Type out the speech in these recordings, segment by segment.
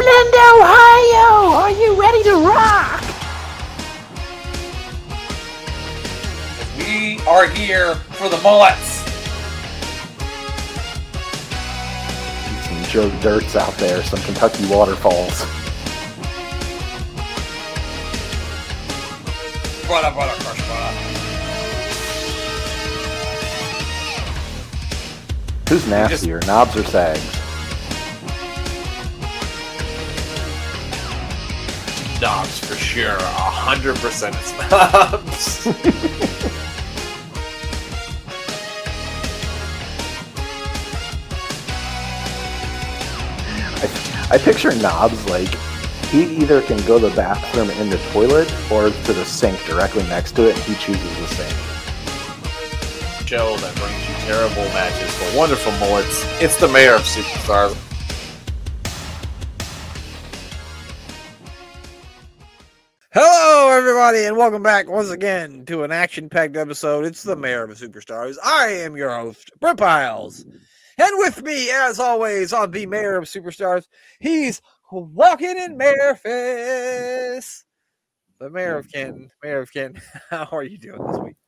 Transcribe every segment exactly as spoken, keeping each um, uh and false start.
Cleveland, Ohio! Are you ready to rock? We are here for the mullets. Some Joe Dirts out there, some Kentucky waterfalls. Brother, brother, crush, brother. Who's nastier, Knobs or Sags? Knobs for sure. A hundred percent it's Knobs. I, I picture Knobs like he either can go to the bathroom in the toilet or to the sink directly next to it, and he chooses the sink. Show that brings you terrible matches for wonderful mullets. It's the mayor of Superstars. Hello, everybody, and welcome back once again to an action-packed episode. It's the Mayor of Superstars. I am your host, Brent Piles. And with me, as always, on the Mayor of Superstars, he's walking in Memphis. The Mayor of Canton. Mayor of Canton, how are you doing this week?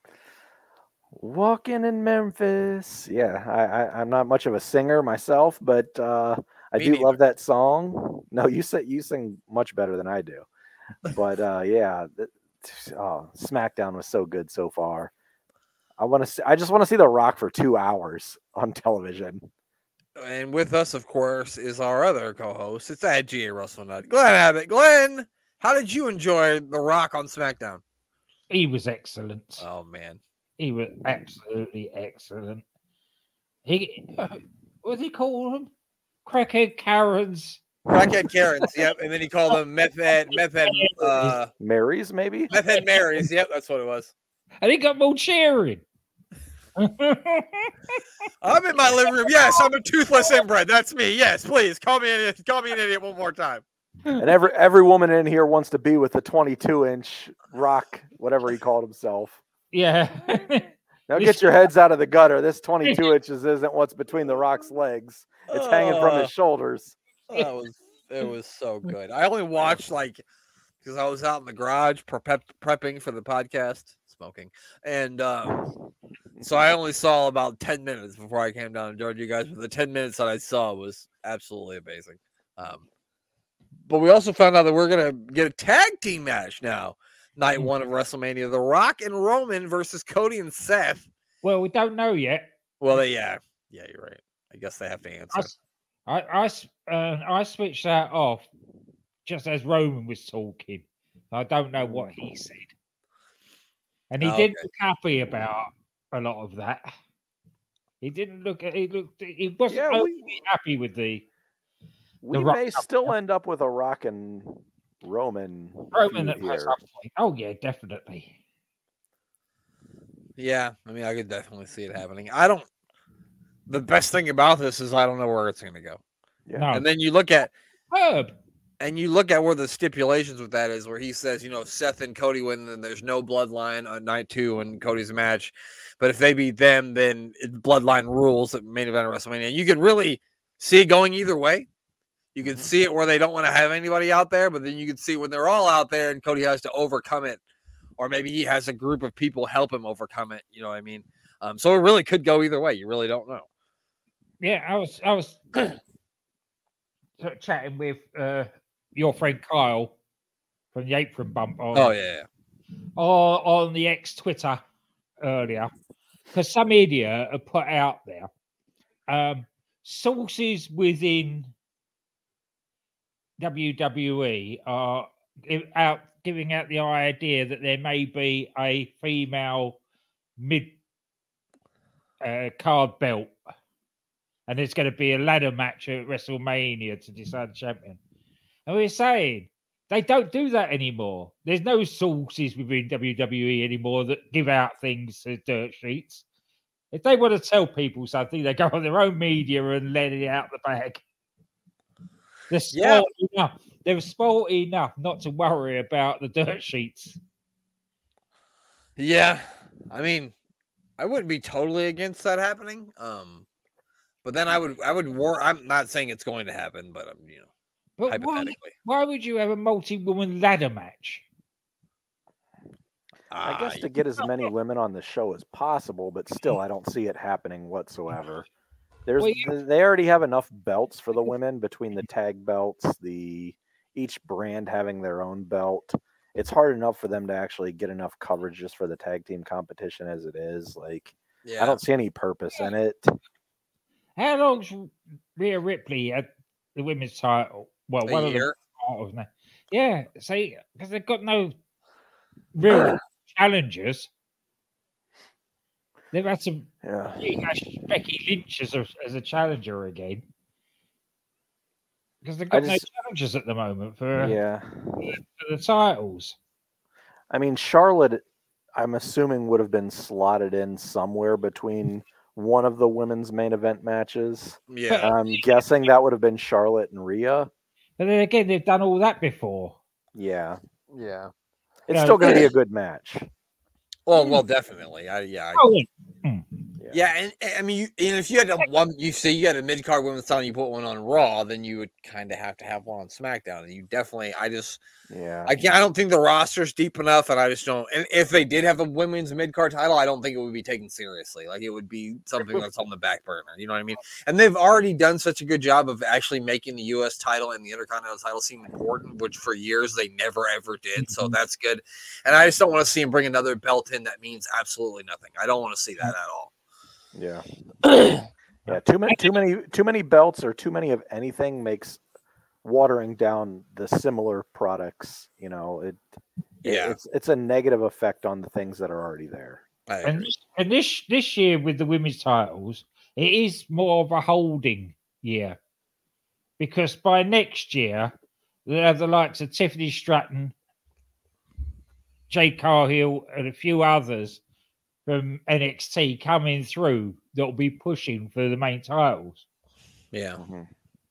Walking in Memphis. Yeah, I, I, I'm not much of a singer myself, but uh, I Me do neither. love that song. No, you say you sing much better than I do. But uh, yeah, th- oh, SmackDown was so good so far. I want to. See, I just want to see The Rock for two hours on television. And with us, of course, is our other co-host. It's at G A Russell Nut. Glenn Abbott. Glenn, how did you enjoy The Rock on SmackDown? He was excellent. Oh, man. He was absolutely excellent. He, uh, what did he call them? Crackhead Karens. Crackhead Karens, yep. And then he called them meth head, meth head, uh, Marys, maybe. meth head Marys. Yep, that's what it was. And he got more cheering. I'm in my living room. Yes, I'm a toothless inbred. That's me. Yes, please call me an call me an idiot one more time. And every every woman in here wants to be with the twenty-two inch Rock, whatever he called himself. Yeah. Now get your heads out of the gutter. This twenty-two inches isn't what's between the Rock's legs. It's hanging from his shoulders. That was it was so good. I only watched like because I was out in the garage prep, prepping for the podcast, smoking, and um, so I only saw about ten minutes before I came down and joined you guys. But the ten minutes that I saw was absolutely amazing. Um, but we also found out that we're gonna get a tag team match now, night one of WrestleMania: The Rock and Roman versus Cody and Seth. Well, we don't know yet. Well, they, yeah, yeah, you're right. I guess they have to answer. I, I, I, uh, I switched that off just as Roman was talking. I don't know what he said. And he Oh, didn't okay. look happy about a lot of that. He didn't look at he looked he wasn't Yeah, we- overly happy with the We Rock may up still there. end up with a Rock and Roman. Roman feud at here. some point. Oh yeah, definitely. Yeah, I mean, I could definitely see it happening. I don't. The best thing about this is I don't know where it's going to go. Yeah. No. And then you look at Herb. and you look at where the stipulations with that is, where he says, you know, Seth and Cody win, then there's no bloodline on night two and Cody's match. But if they beat them, then it, bloodline rules at main event of WrestleMania. You can really see it going either way. You can see it where they don't want to have anybody out there, but then you can see when they're all out there and Cody has to overcome it, or maybe he has a group of people help him overcome it. You know what I mean? Um, so it really could go either way. You really don't know. Yeah, I was I was chatting with uh, your friend Kyle from the Apron Bump on, Oh yeah. or on the ex Twitter earlier, because some idiot had put out there um, sources within W W E are give out giving out the idea that there may be a female mid uh, card belt, and there's going to be a ladder match at WrestleMania to decide the champion. And we're saying they don't do that anymore. There's no sources within W W E anymore that give out things to dirt sheets. If they want to tell people something, they go on their own media and let it out the bag. They're Yeah. smart enough. They're smart enough not to worry about the dirt sheets. Yeah. I mean, I wouldn't be totally against that happening. Um, but then I would, I would war. I'm not saying it's going to happen, but I'm, you know, But why, hypothetically. why would you have a multi-woman ladder match? I guess Ah, to get as many women on the show as possible, but still, I don't see it happening whatsoever. There's Well, th- they already have enough belts for the women between the tag belts, the each brand having their own belt. It's hard enough for them to actually get enough coverage just for the tag team competition as it is. Like, yeah. I don't see any purpose in it. How long's Rhea Ripley at the women's title? Well, A one of the year? titles now. Yeah, see, because they've got no real challengers. They've had some Yeah. Becky Lynch as a, as a challenger again. Because they've I got just- no challengers at the moment for, Yeah. for the titles. I mean, Charlotte, I'm assuming, would have been slotted in somewhere between one of the women's main event matches. Yeah. I'm guessing that would have been Charlotte and Rhea. But then again, they've done all that before. Yeah. Yeah. It's Yeah. still going to be a good match. Well, well, definitely. I, yeah. I, Oh, yeah. yeah, and, and I mean, you, and if you had a one, you say you had a mid card women's title, and you put one on Raw, then you would kind of have to have one on SmackDown. And you definitely, I just, Yeah. I can't. I don't think the roster's deep enough, and I just don't. And if they did have a women's mid card title, I don't think it would be taken seriously. Like it would be something that's on the back burner. You know what I mean? And they've already done such a good job of actually making the U S title and the Intercontinental title seem important, which for years they never ever did. So that's good. And I just don't want to see them bring another belt in that means absolutely nothing. I don't want to see that at all. Yeah. Yeah. Too many, too many, too many belts or too many of anything makes watering down the similar products. You know, it. it- Yeah. It's it's a negative effect on the things that are already there. I And, agree. this- and this this year with the women's titles, it is more of a holding year. Because by next year, they'll have the likes of Tiffany Stratton, Jade Cargill, and a few others from N X T coming through that'll be pushing for the main titles. Yeah, Mhm.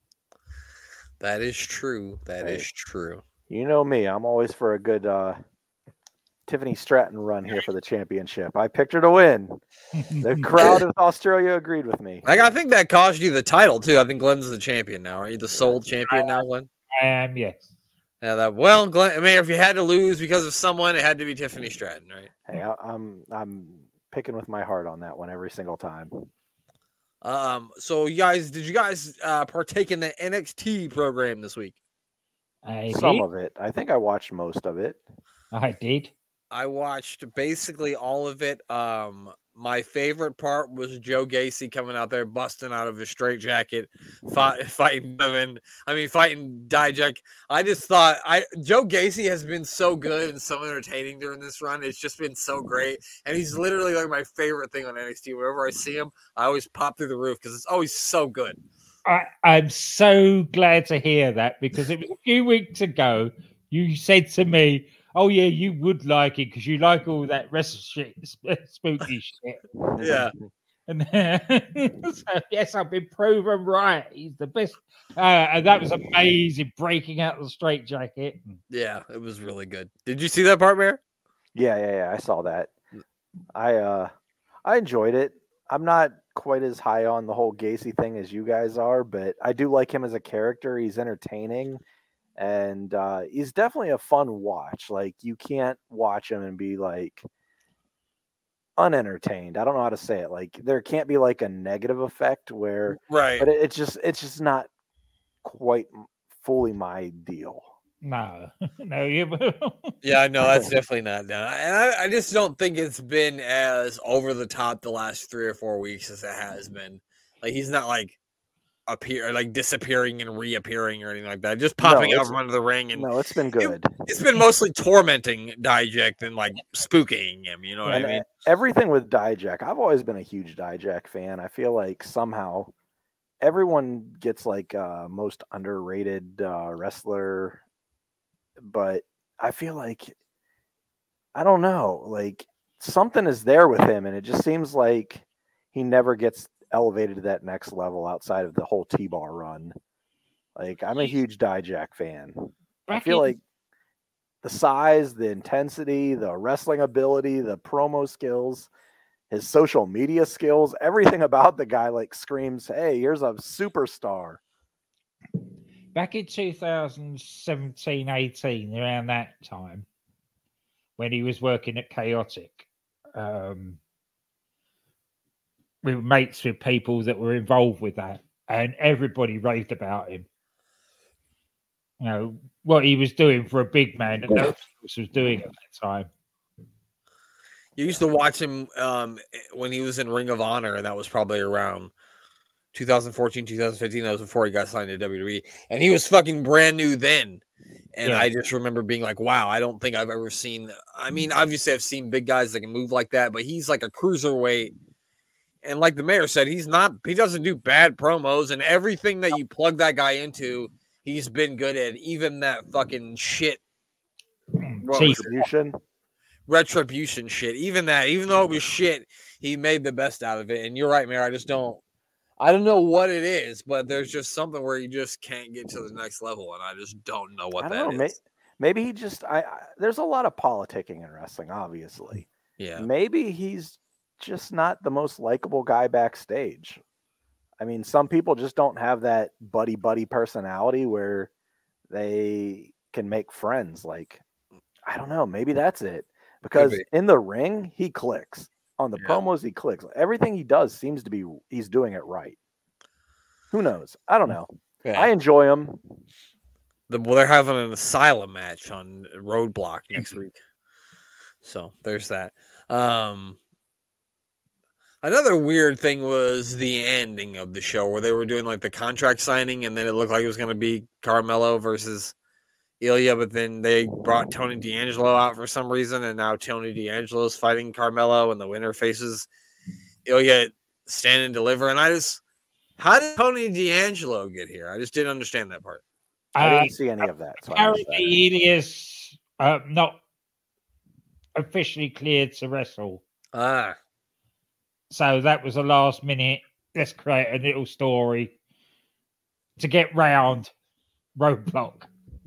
that is true. That is Right. true. You know me. I'm always for a good uh, Tiffany Stratton run here for the championship. I picked her to win. The crowd of Australia agreed with me. Like, I think that cost you the title too. I think Glenn's the champion now. Are you the sole champion now, Glenn? I am, yes. Yeah, that well, Glenn. I mean, if you had to lose because of someone, it had to be Tiffany Stratton, right? Hey, I, I'm I'm picking with my heart on that one every single time. Um. So, you guys, did you guys uh, partake in the N X T program this week? I Some did. of it. I think I watched most of it. I did. I watched basically all of it. Um, my favorite part was Joe Gacy coming out there, busting out of his straitjacket, fight, fighting women. I mean, fighting Dijak. I just thought I Joe Gacy has been so good and so entertaining during this run. It's just been so great, and he's literally like my favorite thing on N X T. Whenever I see him, I always pop through the roof because it's always so good. I, I'm so glad to hear that because it was a few weeks ago you said to me, "Oh yeah, you would like it because you like all that rest shit, spooky shit." Yeah. And so, yes, I've been proven right. He's the best, uh, and that was amazing. Breaking out the straitjacket. Yeah, it was really good. Did you see that part, Bear? Yeah, yeah, yeah. I saw that. I uh I enjoyed it. I'm not quite as high on the whole Gacy thing as you guys are, but I do like him as a character. He's entertaining. And uh, he's definitely a fun watch. Like you can't watch him and be like unentertained. I don't know how to say it. Like there can't be like a negative effect where, Right. but it, it's just it's just not quite fully my deal. No, no, you. Yeah, no, that's definitely not done. And I, I just don't think it's been as over the top the last three or four weeks as it has been. Like he's not like appear like disappearing and reappearing or anything like that. Just popping No, out it's- from under the ring, and No, it's been good. it's been mostly tormenting Dijak than like spooking him. You know what And I mean? uh, everything with Dijak, I've always been a huge Dijak fan. I feel like somehow everyone gets like uh, most underrated uh, wrestler, but I feel like I don't know, like something is there with him, and it just seems like he never gets elevated to that next level outside of the whole T-bar run. Like I'm a huge Dijak fan. I Back feel in- like the size, the intensity, the wrestling ability, the promo skills, his social media skills, everything about the guy like screams, "Hey, here's a superstar." back in two thousand seventeen, eighteen, around that time, when he was working at Chaotic, um, we were mates with people that were involved with that, and everybody raved about him. You know, what he was doing for a big man that no one else was doing at that time. You used to watch him um, when he was in Ring of Honor, and that was probably around twenty fourteen, twenty fifteen. That was before he got signed to W W E, and he was fucking brand new then. And Yeah. I just remember being like, wow, I don't think I've ever seen. I mean, obviously, I've seen big guys that can move like that, but he's like a cruiserweight. And like the mayor said, he's not, he doesn't do bad promos, and everything that you plug that guy into, he's been good at. Even that fucking shit. What was it? Retribution. Retribution shit. Even that, even though it was shit, he made the best out of it. And you're right, Mayor. I just don't, I don't know what it is, but there's just something where you just can't get to the next level, and I just don't know what I that don't know. is. May, maybe he just. I, I. There's a lot of politicking in wrestling, obviously. Yeah. Maybe he's just not the most likable guy backstage. I mean, some people just don't have that buddy buddy personality where they can make friends. Like, I don't know. Maybe that's it. Because be. in the ring, he clicks. On the Yeah. promos, he clicks. Everything he does seems to be he's doing it right. Who knows? I don't know. Yeah. I enjoy him. The, well, they're having an asylum match on Roadblock next week. So there's that. Um, another weird thing was the ending of the show where they were doing like the contract signing, and then it looked like it was going to be Carmelo versus Ilya, but then they brought Tony D'Angelo out for some reason, and now Tony D'Angelo is fighting Carmelo, and the winner faces Ilya Stand and Deliver. And I just, how did Tony D'Angelo get here? I just didn't understand that part. I Uh, didn't see any of that. So I missed Apparently, that. Ilya's uh, not officially cleared to wrestle. Ah, So that was a last minute, let's create a little story to get round Roadblock.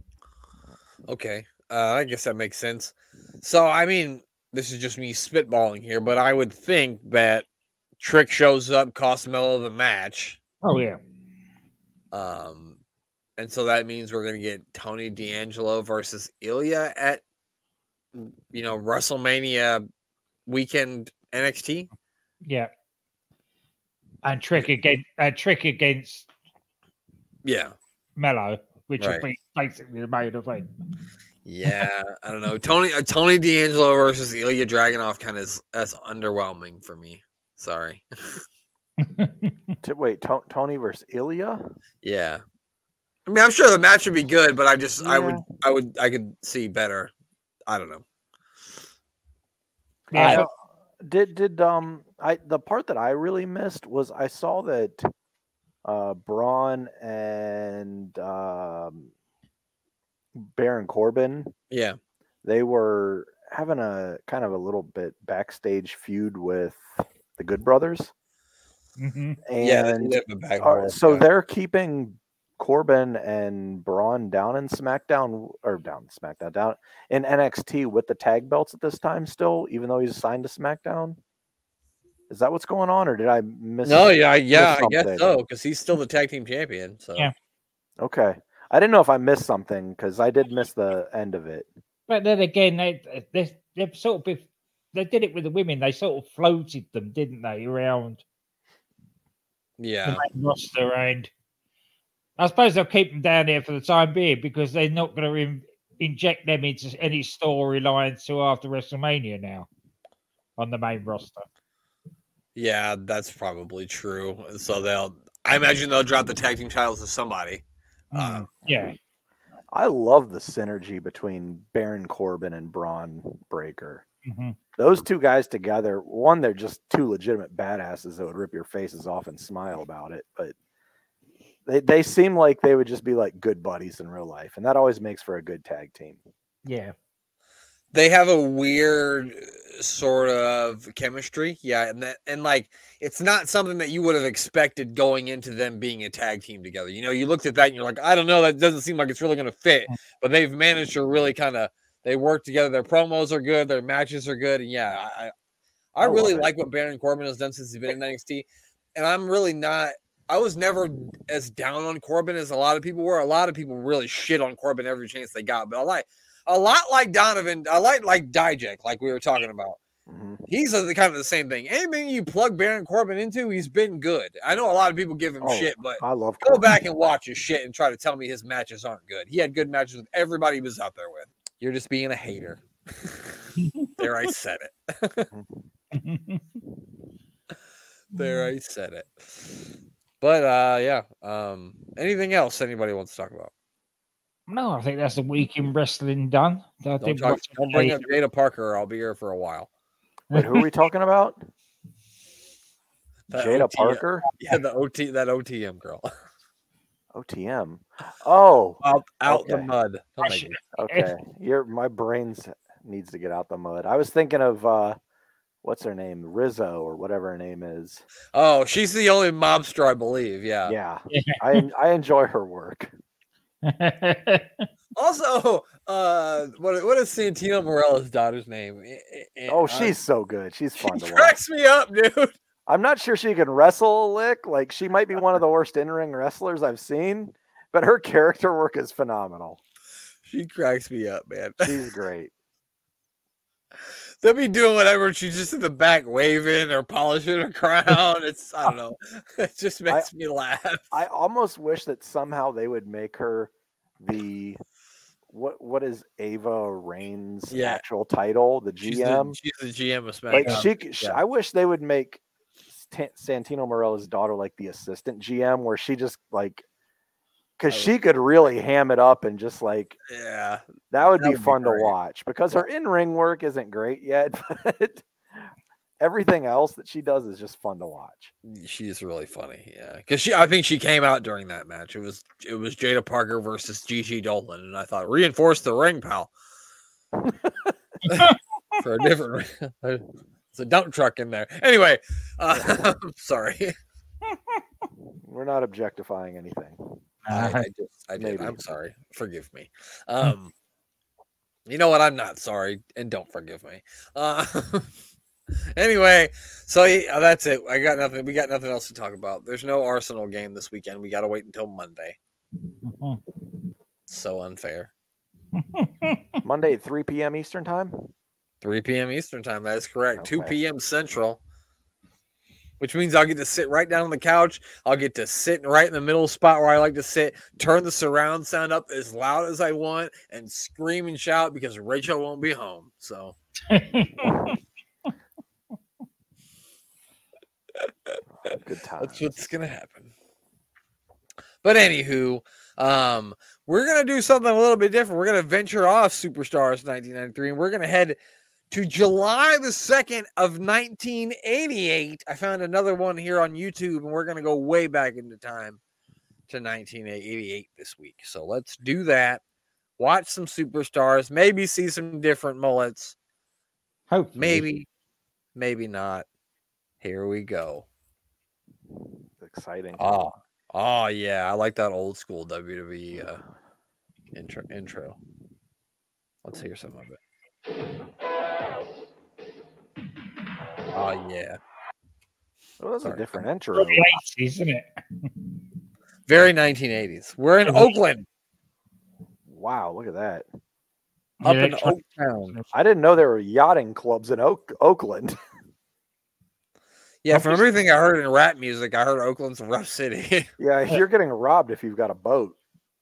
okay. Uh, I guess that makes sense. So, I mean, this is just me spitballing here, but I would think that Trick shows up, costs Melo the match. Oh, yeah. Um, and so that means we're going to get Tony D'Angelo versus Ilya at, you know, WrestleMania weekend N X T. Yeah. And Trick against, uh, Trick against Yeah. Mello, which Right. will be basically the main event. Yeah. I don't know. Tony, uh, Tony D'Angelo versus Ilya Dragunov kind of is, that's underwhelming for me. Sorry. To, wait, To- Tony versus Ilya? Yeah. I mean, I'm sure the match would be good, but I just, I would, Yeah. I would, I could see better. I don't know. Yeah, Uh, did did um I the part that I really missed was I saw that uh Braun and um Baron Corbin, Yeah. they were having a kind of a little bit backstage feud with the Good Brothers. mhm. Yeah. They And live in back uh, hall, so yeah. they're keeping Corbin and Braun down in SmackDown or down SmackDown down in N X T with the tag belts at this time still, even though he's assigned to SmackDown. Is that what's going on, or did I miss? No, yeah, yeah, I guess something. so, because he's still the tag team champion. So Yeah. Okay, I didn't know if I missed something because I did miss the end of it. But then again, they they they sort of be, they did it with the women. They sort of floated them, didn't they, around yeah, the main roster? And I suppose they'll keep them down there for the time being because they're not going to in, inject them into any storylines till after WrestleMania now on the main roster. yeah, that's probably true. So they'll, I imagine they'll drop the tag team titles to somebody. Uh, Mm, yeah, I love the synergy between Baron Corbin and Braun Breaker. mhm. Those two guys together, one, they're just two legitimate badasses that would rip your faces off and smile about it. But they, they seem like they would just be like good buddies in real life. And that always makes for a good tag team. yeah. they have a weird sort of chemistry, yeah, and that and like it's not something that you would have expected going into them being a tag team together. You know, you looked at that and you're like, I don't know, that doesn't seem like it's really going to fit. But they've managed to really kind of they work together. Their promos are good, their matches are good, and yeah, I I, I love really it. like what Baron Corbin has done since he's been in N X T, and I'm really not. I was never as down on Corbin as a lot of people were. A lot of people really shit on Corbin every chance they got, but I like a lot like Donovan. I like like Dijak, like we were talking about. Mhm. He's the kind of the same thing. Anything you plug Baron Corbin into, he's been good. I know a lot of people give him Oh, shit, but I love go Corbin. back and watch his shit and try to tell me his matches aren't good. He had good matches with everybody he was out there with. You're just being a hater. There, I said it. There, I said it. But uh, yeah. Um, anything else anybody wants to talk about? No, I think that's a week in wrestling done. I Don't, did talk, watch don't bring up Jada Parker, or I'll be here for a while. Wait, who are we talking about? That Jada O T M Parker? Yeah, the O T that O T M girl. O T M. Oh, Out, out the Okay. mud. Don't I make should- me- okay. Your my brains needs to get out the mud. I was thinking of uh what's her name? Rizzo or whatever her name is. Oh, she's the only mobster, I believe. Yeah. Yeah. Yeah. I I enjoy her work. Also, uh, what what is Santino Morella's daughter's name? Eh, eh, Oh, uh, she's so good. She's she fun to watch. cracks me up, dude. I'm not sure she can wrestle a lick. Like she might be one of the worst in-ring wrestlers I've seen, but her character work is phenomenal. She cracks me up, man. She's great. They'll be doing whatever. She's just in the back waving or polishing her crown. It's I don't know. It just makes me laugh. I almost wish that somehow they would make her the what what is Ava Reigns' Yeah. actual title, the She's G M. the, she's the G M of SmackDown. Like she, c- sh yeah. I wish they would make Stan- Santino Morella's daughter like the assistant G M, where she just like, because I she could really ham it up and just like yeah. that would That be would be fun to great. watch. Because her in ring work isn't great yet, but everything else that she does is just fun to watch. She's really funny, yeah. Because she, I think she came out during that match. It was it was Jada Parker versus Gigi Dolan, and I thought reinforce the ring, pal. For a different, it's a dump truck in there. Anyway, uh, sorry, We're not objectifying anything. I, I just I did. Maybe. I'm sorry. Forgive me. Um, you know what? I'm not sorry, and don't forgive me. Uh, anyway, so yeah, that's it. I got nothing. We got nothing else to talk about. There's no Arsenal game this weekend. We got to wait until Monday. So unfair. Monday at three p.m. Eastern time. three p.m. Eastern time. That is correct. two Okay. p.m. Central, which means I'll get to sit right down on the couch. I'll get to sit right in the middle spot where I like to sit, turn the surround sound up as loud as I want, and scream and shout because Rachel won't be home. So Good times. that's what's going to happen. But anywho, um, we're going to do something a little bit different. We're going to venture off Superstars nineteen ninety-three, and we're going to head to July the second of nineteen eighty-eight. I found another one here on YouTube, and we're going to go way back into time to nineteen eighty-eight this week. So let's do that. Watch some Superstars, maybe see some different mullets. Hopefully. Maybe, maybe not. Here we go. Exciting. Oh, oh yeah, I like that old school W W E uh, intro. Intro. Let's hear some of it. Oh yeah, Oh, that's a Sorry. different intro. Early eighties, isn't it? very nineteen eighties. We're in Oakland, Wow, look at that. up Yeah, in try- Oaktown. I didn't know there were yachting clubs in Oak- Oakland. Yeah, from everything I heard in rap music, I heard Oakland's a rough city. Yeah, you're getting robbed if you've got a boat.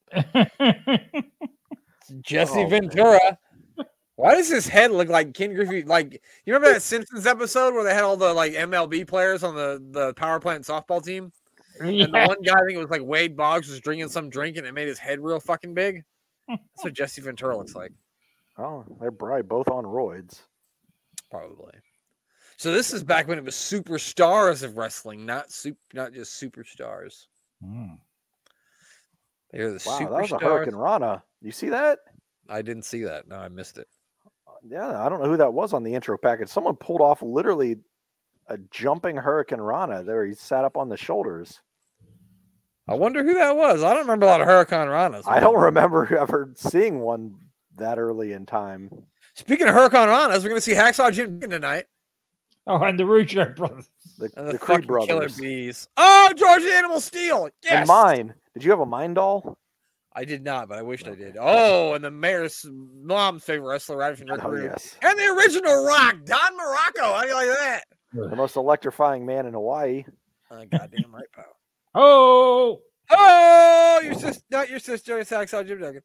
Jesse Oh, man. Ventura. Why does his head look like Ken Griffey? Like, you remember that Simpsons episode where they had all the like M L B players on the, the power plant softball team? And the Yeah. one guy, I think it was like Wade Boggs, was drinking some drink and it made his head real fucking big. That's what Jesse Ventura looks like, Oh, they're probably both on roids. probably. So this is back when it was superstars of wrestling, not super, not just superstars. Mm. They're the Wow, that was a superstars. Hurricane Rana. You see that? I didn't see that. No, I missed it. Yeah, I don't know who that was on the intro package. Someone pulled off literally a jumping Hurricane Rana there. He sat up on the shoulders. I wonder who that was. I don't remember a lot of Hurricane Ranas. I don't remember ever seeing one that early in time. Speaking of Hurricane Ranas, we're going to see Hacksaw Jim Duggan tonight. Oh, and the Rougeau brothers. The, And the, the Creed fucking Killer brothers. Bees. Oh, George Animal Steel. Yes. And mine. Did you have a mine doll? I did not, but I wished I did. Oh, and the mayor's mom's favorite wrestler, right from Rick Oh, Rude. yes. And the original Rock, Don Morocco. How do you like that? The most electrifying man in Hawaii. Oh, goddamn right, pal. Oh, Oh, your sister, not your sister, it's Hacksaw Jim Duggan.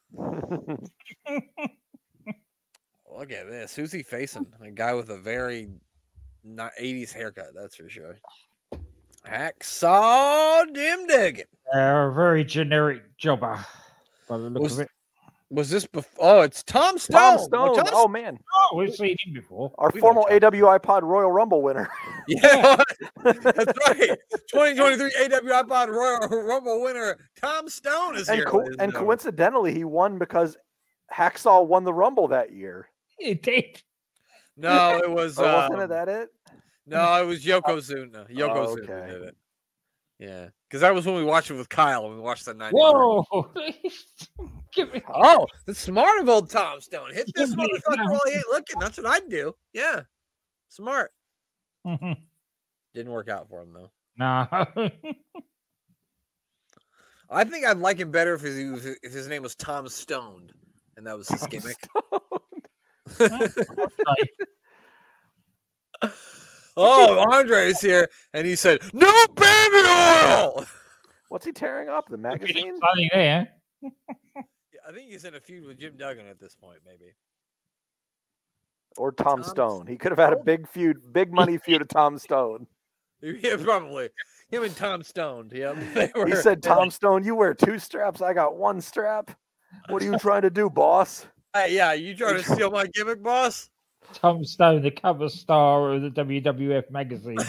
Look at this. Who's he facing? A guy with a very not eighties haircut, that's for sure. Hacksaw Jim Duggan. a very generic jobber by the look Was- of it. Was this before? Oh, it's Tom Stone. Tom Well, Stone. Tom Oh, man. Oh, we've seen him before. Our We know former Tom. A W I Pod Royal Rumble winner. Yeah, that's right. twenty twenty-three A W I Pod Royal Rumble winner Tom Stone is And, here. co- ladies and and gentlemen. coincidentally, he won because Hacksaw won the Rumble that year. He did. No, it was. Or wasn't um, it that it? No, it was Yokozuna. Yokozuna okay. did it. Yeah, because that was when we watched it with Kyle. When we watched the ninety. Whoa! Give me. Oh, the smart of old Tom Stone. Hit this Give me a motherfucker while he ain't looking. That's what I'd do. Yeah, smart. Didn't work out for him though. No. I think I'd like him better if his, if his name was Tom Stoned, and that was his Tom gimmick. Oh, Andre's here, and he said, "No baby oil." What's he tearing up? The magazine? Funny there. Yeah, I think he's in a feud with Jim Duggan at this point, maybe. Or Tom Tom Stone? He could have had a Stone? big feud, big money feud with Tom Stone. Yeah, probably him and Tom Stone. Yeah, they were, He said, "Tom Stone, you wear two straps. I got one strap. What are you trying to do, boss?" Hey, yeah, you trying to steal my gimmick, boss? Tom Stone, the cover star of the W W F magazine.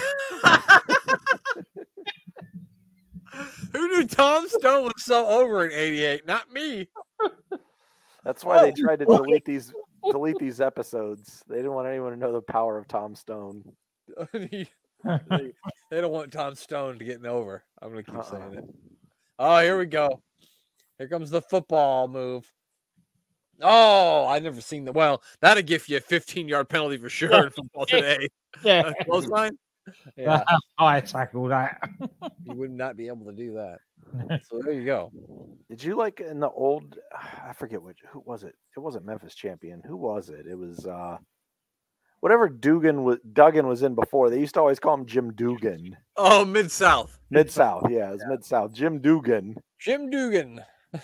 Who knew Tom Stone was so over in eighty-eight? Not me. That's why they Oh, tried to okay. delete these delete these episodes. They didn't want anyone to know the power of Tom Stone. they, they don't want Tom Stone to get over. I'm gonna keep Uh-uh. saying it. Oh, here we go. Here comes the football move. Oh, I never seen the well. That'll give you a fifteen yard penalty for sure in football today. Yeah. Close line. Yeah, I tackle that. you would not be able to do that. So there you go. Did you like in the old? I forget which. Who was it? It wasn't Memphis Champion. Who was it? It was uh, whatever Dugan was. Duggan was in before. They used to always call him Jim Dugan. Oh, Mid South. Mid South, yeah, it's Mid South. Jim Dugan. Jim Dugan.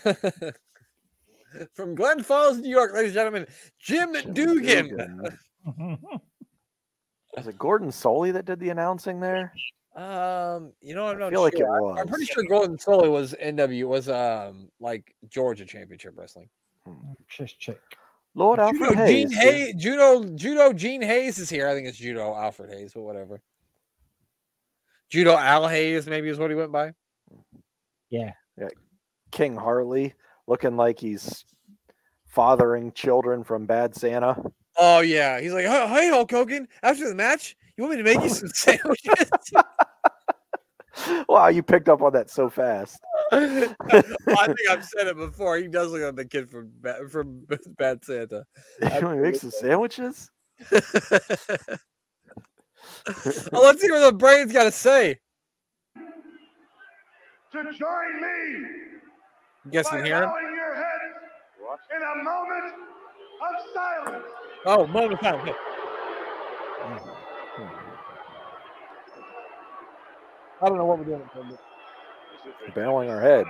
From Glen Falls, New York, ladies and gentlemen, Jim, Dugan. Dugan. Was it Gordon Soley that did the announcing there? Um, you know, I'm I not feel sure. like it I'm- I'm was. pretty sure Golden Soley was N W was um like Georgia Championship Wrestling. Just check. Lord Judo Alfred Gene Hayes. Hayes, Judo Judo Gene Hayes is here. I think it's Judo Alfred Hayes, but whatever. Judo Al Hayes, maybe is what he went by. Yeah. King Harley looking like he's fathering children from Bad Santa. Oh yeah, he's like, "Hey, hey, Hulk Hogan, after the match, you want me to make you some sandwiches?" Wow, you picked up on that so fast. I think I've said it before. He does look like the kid from Ba- from Bad Santa. You want me to make some sandwiches? Oh, let's see what the brain's got to say. To join me You guys by can hear him. bowing your heads in a moment of silence. Oh, moment of time. Okay. I don't know what we're doing. Bowing our head.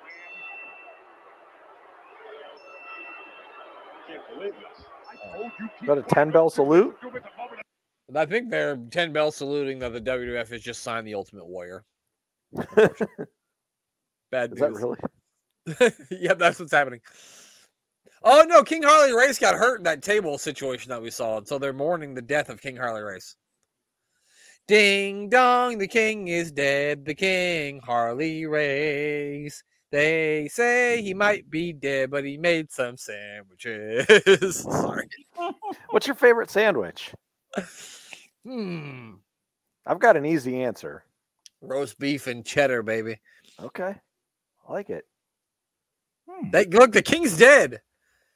Is that a ten bell salute? And I think they're ten bell saluting that the W W F has just signed the Ultimate Warrior. Bad Is news. that really? Yep, that's what's happening. Oh no, King Harley Race got hurt in that table situation that we saw, and so they're mourning the death of King Harley Race. Ding dong, the king is dead, the King Harley Race. They say he might be dead, but he made some sandwiches. Sorry. What's your favorite sandwich? Hmm. I've got an easy answer. Roast beef and cheddar, baby. Okay. I like it. They, look, the king's dead.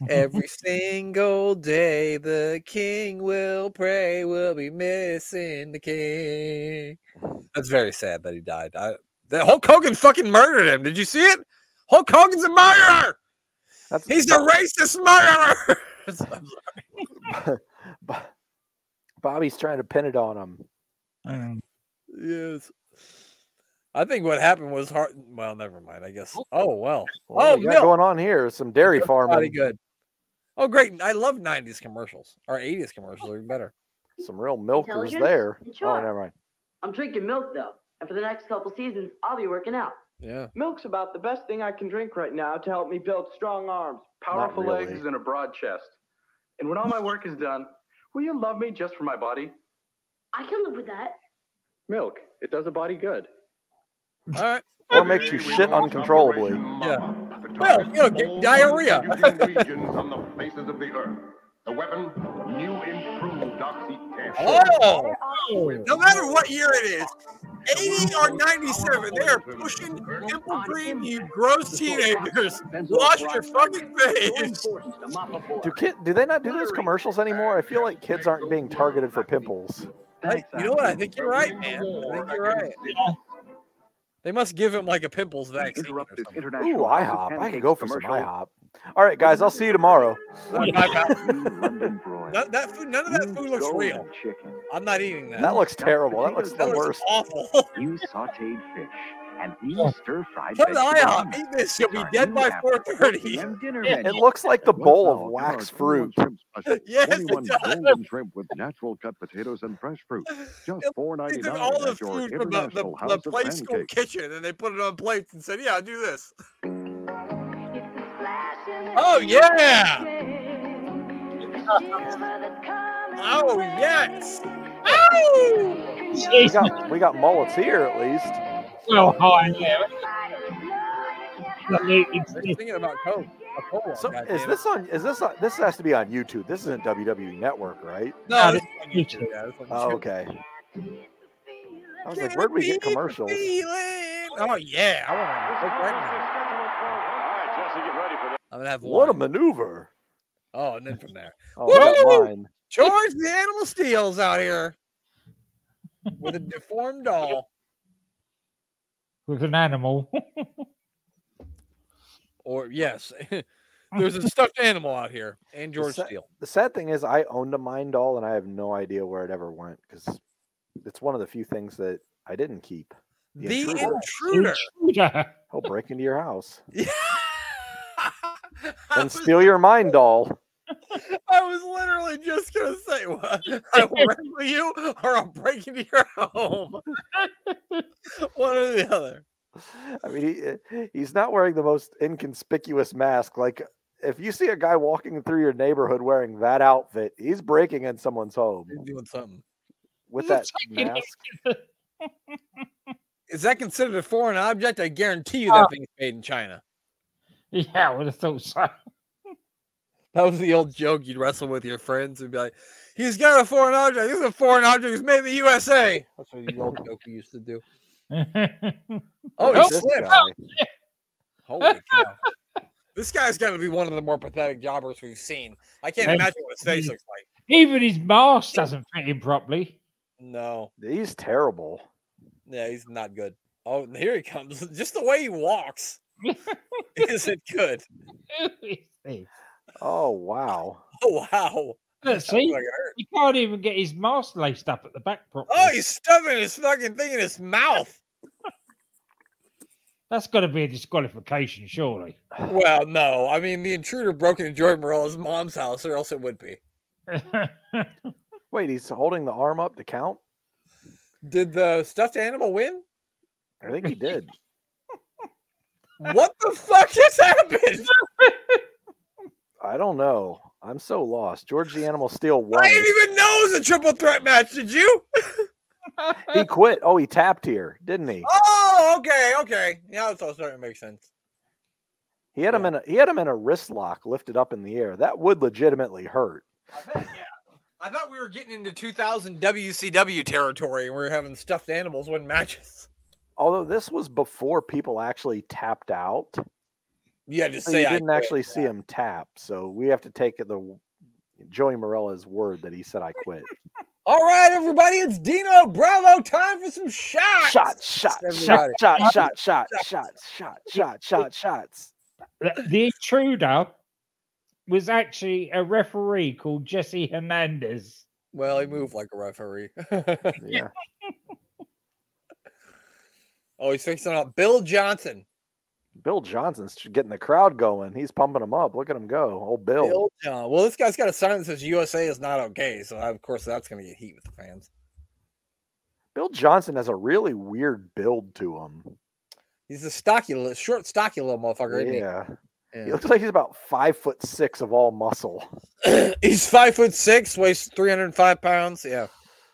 Every single day, the king will pray. We'll be missing the king. That's very sad that he died. I, the Hulk Hogan fucking murdered him. Did you see it? Hulk Hogan's a murderer. That's He's a racist murderer. I'm sorry. Bobby's trying to pin it on him. Um, Yes. I think what happened was hard. Well, never mind. I guess. Oh well. What oh, we got milk. going on here? Some dairy Milk's farming. Pretty good. Oh, great! I love nineties commercials or eighties commercials. Are even better. Some real milkers Intelligent? there. Sure. Oh, never mind. I'm drinking milk though, and for the next couple seasons, I'll be working out. Yeah. Milk's about the best thing I can drink right now to help me build strong arms, powerful really. legs, and a broad chest. And when all my work is done, will you love me just for my body? I can live with that. Milk, it does a body good. All right. Or makes you shit uncontrollably. Yeah. Well, you know, get diarrhea. Regions on the faces of the earth. The weapon, new improved Oxy ten. Oh, no matter what year it is, eighty or ninety-seven, they are pushing pimple cream, you gross teenagers. Wash your fucking face. Do kid do they not do those commercials anymore? I feel like kids aren't being targeted for pimples. Hey, you know what? I think you're right, man. I think you're right. They must give him like a pimples vaccine. Or something. Ooh, IHOP. I could go for some IHOP. All right, guys, I'll see you tomorrow. My bad. None, that food, none of that food looks real. I'm not eating that. That looks terrible. That looks the That looks worst. awful. New sauteed fish and these stir-fried Come to vegetables. IHOP. Eat this. You'll be dead by four thirty. It looks like the bowl of wax fruit. Yes, twenty-one it does. golden shrimp with natural cut potatoes and fresh fruit. Just four They ninety-nine took all the at your food from the, the, International the House of play school Pancakes. kitchen and they put it on plates and said, yeah, do this. Oh, yeah. Oh, yes. Oh. We got we got mullets here at least. well, hi there. I was thinking about Coke. A Cola, So God is damn this on? Is this on, this has to be on YouTube? This isn't W W E Network, right? it. No, this is on YouTube. Yeah, this is on Oh, YouTube. okay. I was like, where'd we get commercials? Oh yeah, I want to Coke right now. I'm gonna have one. What a maneuver! Oh, and then from there, Oh, I got Woo! mine. George the Animal Steel's out here with a deformed doll. With an animal. Or yes, there's a stuffed animal out here, and George sa- Steele. The sad thing is, I owned a mine doll, and I have no idea where it ever went because it's one of the few things that I didn't keep. The The intruder. intruder. Intruder. He'll break into your house Yeah. I and was, steal your mine doll. I was literally just gonna say, what? I will wrestle you, or I'll break into your home. One or the other. I mean, he, he's not wearing the most inconspicuous mask. Like, if you see a guy walking through your neighborhood wearing that outfit, he's breaking in someone's home He's doing something. with that Taking it. mask. Is that considered a foreign object? I guarantee you that Oh. thing's made in China. Yeah, I would have thought so. That was the old joke you'd wrestle with your friends and be like, he's got a foreign object. This is a foreign object. It's made in the U S A. That's what the old joke we used to do. Oh, Who's he this slipped. guy? Holy cow. This guy's got to be one of the more pathetic jobbers we've seen. I can't Hey, imagine what his face looks like. Even his mask doesn't fit him properly. No. He's terrible. Yeah, he's not good. Oh, here he comes. Just the way he walks isn't good. Oh wow! Oh, wow. Look, see, Like it hurt. he can't even get his mask laced up at the back properly. Oh, he's stuffing his fucking thing in his mouth. That's got to be a disqualification, surely. Well, no. I mean, the intruder broke into Jordan Morello's mom's house, or else it would be. Wait, he's holding the arm up to count. Did the stuffed animal win? I think he did. What the fuck just happened? I don't know. I'm so lost. George the Animal Steel won. I didn't even know it was a triple threat match. Did you? He quit. Oh, he tapped here, didn't he? Oh, okay, okay. Now it's all starting to make sense. He had him in a he had him in a wrist lock, lifted up in the air. That would legitimately hurt. I bet, yeah. I thought we were getting into two thousand W C W territory and we were having stuffed animals win matches. Although this was before people actually tapped out. You had to So say you I didn't quit. actually see him tap, so we have to take the Joey Morella's word that he said I quit. All right, everybody, it's Dino Bravo. Time for some shots. Shot, shot, shot, Everybody. shot, shot, shot, shot, shot, shot, shot, shots. The, the intruder was actually a referee called Jesse Hernandez. Well, he moved like a referee. Yeah. Oh, he's fixing up Bill Johnson. Bill Johnson's getting the crowd going. He's pumping them up. Look at him go. Old Bill. Bill John. Well, this guy's got a sign that says U S A is not okay. So, of course, that's going to get heat with the fans. Bill Johnson has a really weird build to him. He's a stocky, little- short, stocky little motherfucker, isn't he? Yeah. Yeah. He looks like he's about five foot six of all muscle. He's five foot six, weighs three hundred five pounds. Yeah.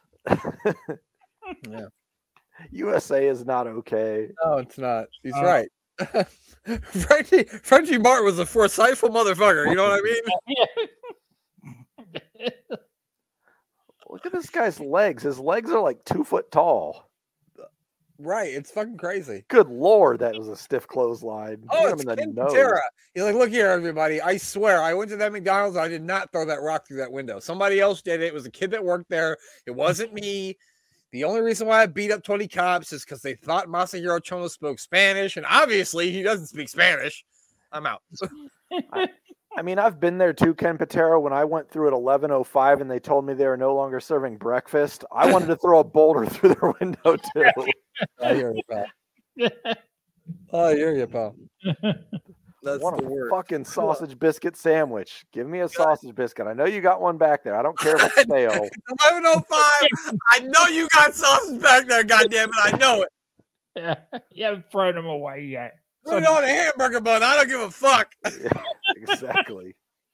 Yeah. U S A is not okay. No, it's not. He's Uh, right. Frenchie, Frenchie Martin was a foresightful motherfucker. You know what I mean? Look at this guy's legs. His legs are like two foot tall. Right. It's fucking crazy. Good Lord, that was a stiff clothesline. Oh, Hit it's him in Ken the nose. Patera. He's like, look here, everybody. I swear, I went to that McDonald's. I did not throw that rock through that window. Somebody else did it. It was a kid that worked there. It wasn't me. The only reason why I beat up twenty cops is because they thought Masahiro Chono spoke Spanish, and obviously he doesn't speak Spanish. I'm out. I mean, I've been there too, Ken Patera. When I went through at eleven oh five and they told me they were no longer serving breakfast, I wanted to throw a boulder through their window too. I hear you, pal. I hear you, pal. That's Want the a word. fucking sausage biscuit sandwich. Give me a sausage biscuit. I know you got one back there. I don't care if it's stale. eleven oh five. I know you got sausage back there, goddammit. I know it. Yeah, you haven't thrown them away yet. Put it on a hamburger bun. I don't give a fuck. Yeah, exactly.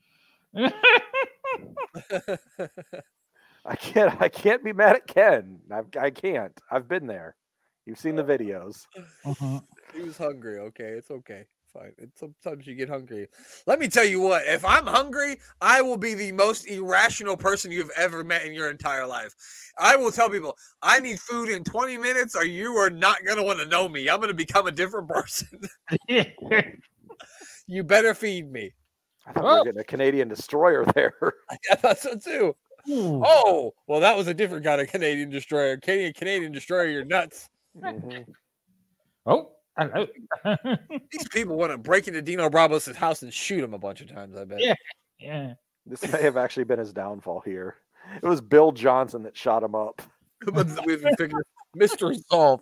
I can't. I can't be mad at Ken. I, I can't. I've been there. You've seen the videos. Uh-huh. He was hungry. Okay, it's okay. Fine. It's, sometimes you get hungry. Let me tell you what. If I'm hungry, I will be the most irrational person you've ever met in your entire life. I will tell people, I need food in twenty minutes, or you are not going to want to know me. I'm going to become a different person. You better feed me. I thought we were getting a Canadian destroyer there. I thought so too. Ooh. Oh, well, that was a different kind of Canadian destroyer. Canadian Canadian destroyer, you're nuts. Mhm. Oh, hello. These people want to break into Dino Bravos' house and shoot him a bunch of times, I bet. Yeah. Yeah. This may have actually been his downfall here. It was Bill Johnson that shot him up. But we've figured mystery solved.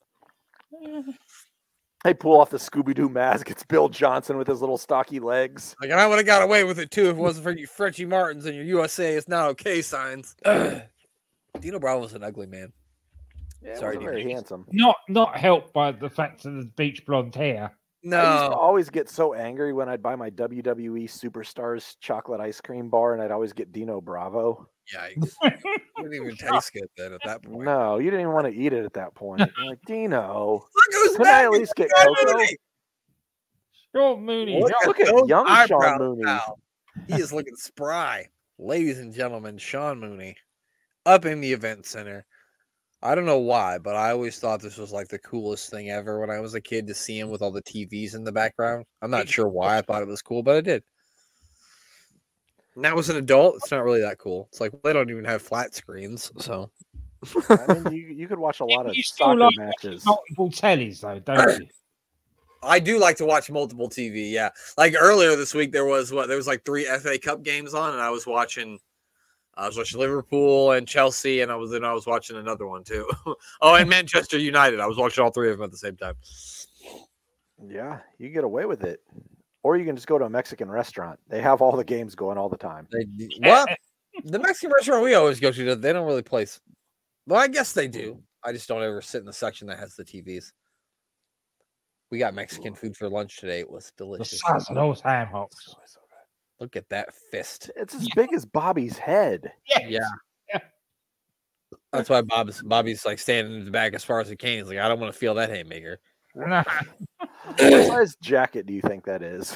They pull off the Scooby-Doo mask. It's Bill Johnson with his little stocky legs. Like, and I would have got away with it too if it wasn't for you Frenchie Martins and your U S A is not okay signs. Dino Bravo's an ugly man. Yeah, Sorry, Sorry, very Dino. handsome. Not not helped by the fact of the beach blonde hair. I used to No. always get so angry when I'd buy my W W E Superstars chocolate ice cream bar, and I'd always get Dino Bravo. Yikes. It didn't even taste good then at that point. No, you didn't even want to eat it at that point. You're like, Dino, Look who's couldn't I back. at least get Sean Coco? Mooney. Sean Mooney. Look, Look at those young Sean eyebrows, Mooney. pal. He is looking spry. Ladies and gentlemen, Sean Mooney up in the event center. I don't know why, but I always thought this was like the coolest thing ever when I was a kid to see him with all the T Vs in the background. I'm not sure why I thought it was cool, but I did. Now as an adult, it's not really that cool. It's like they don't even have flat screens, so I mean, you, you could watch a lot of You still soccer like matches. multiple tellies, though, don't you? I do like to watch multiple T V. Yeah, like earlier this week, there was what there was like three F A Cup games on, and I was watching. I was watching Liverpool and Chelsea, and I was then I was watching another one too. Oh, and Manchester United. I was watching all three of them at the same time. Yeah, you get away with it. Or you can just go to a Mexican restaurant. They have all the games going all the time. They, well, the Mexican restaurant we always go to, they don't really place. Well, I guess they do. I just don't ever sit in the section that has the T Vs. We got Mexican food for lunch today. It was The delicious. size of those ham hocks. Look at that fist. It's as big as Bobby's head. Yeah. That's why Bob's Bobby's like standing in the back as far as he can. He's like, I don't want to feel that haymaker. What size jacket do you think that is?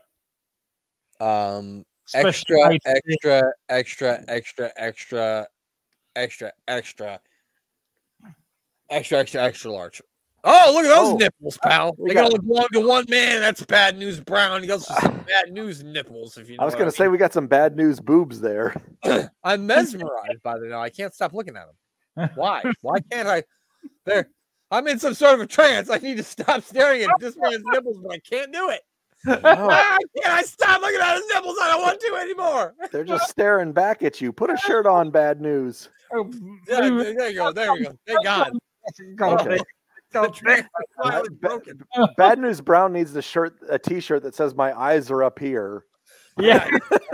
Um, Special extra, item. extra, extra, extra, extra, extra, extra, extra, extra, extra large. Oh, look at those Oh, nipples, pal. we They got- only belong to one man. That's Bad News Brown. He goes for some bad news nipples. If you know I was what gonna say we got some bad news boobs there. I'm mesmerized by them now. I can't stop looking at them. Why? Why can't I? There, I'm in some sort of a trance. I need to stop staring at this man's nipples, but I can't do it. No, Why can't I stop looking at his nipples? I don't want to anymore. they're just staring back at you. Put a shirt on, bad news. Oh, Yeah, there, there you go. There you go. Thank God. Okay. The trance is Uh, finally ba- broken. Bad News Brown needs the shirt, a T-shirt that says "My eyes are up here." yeah.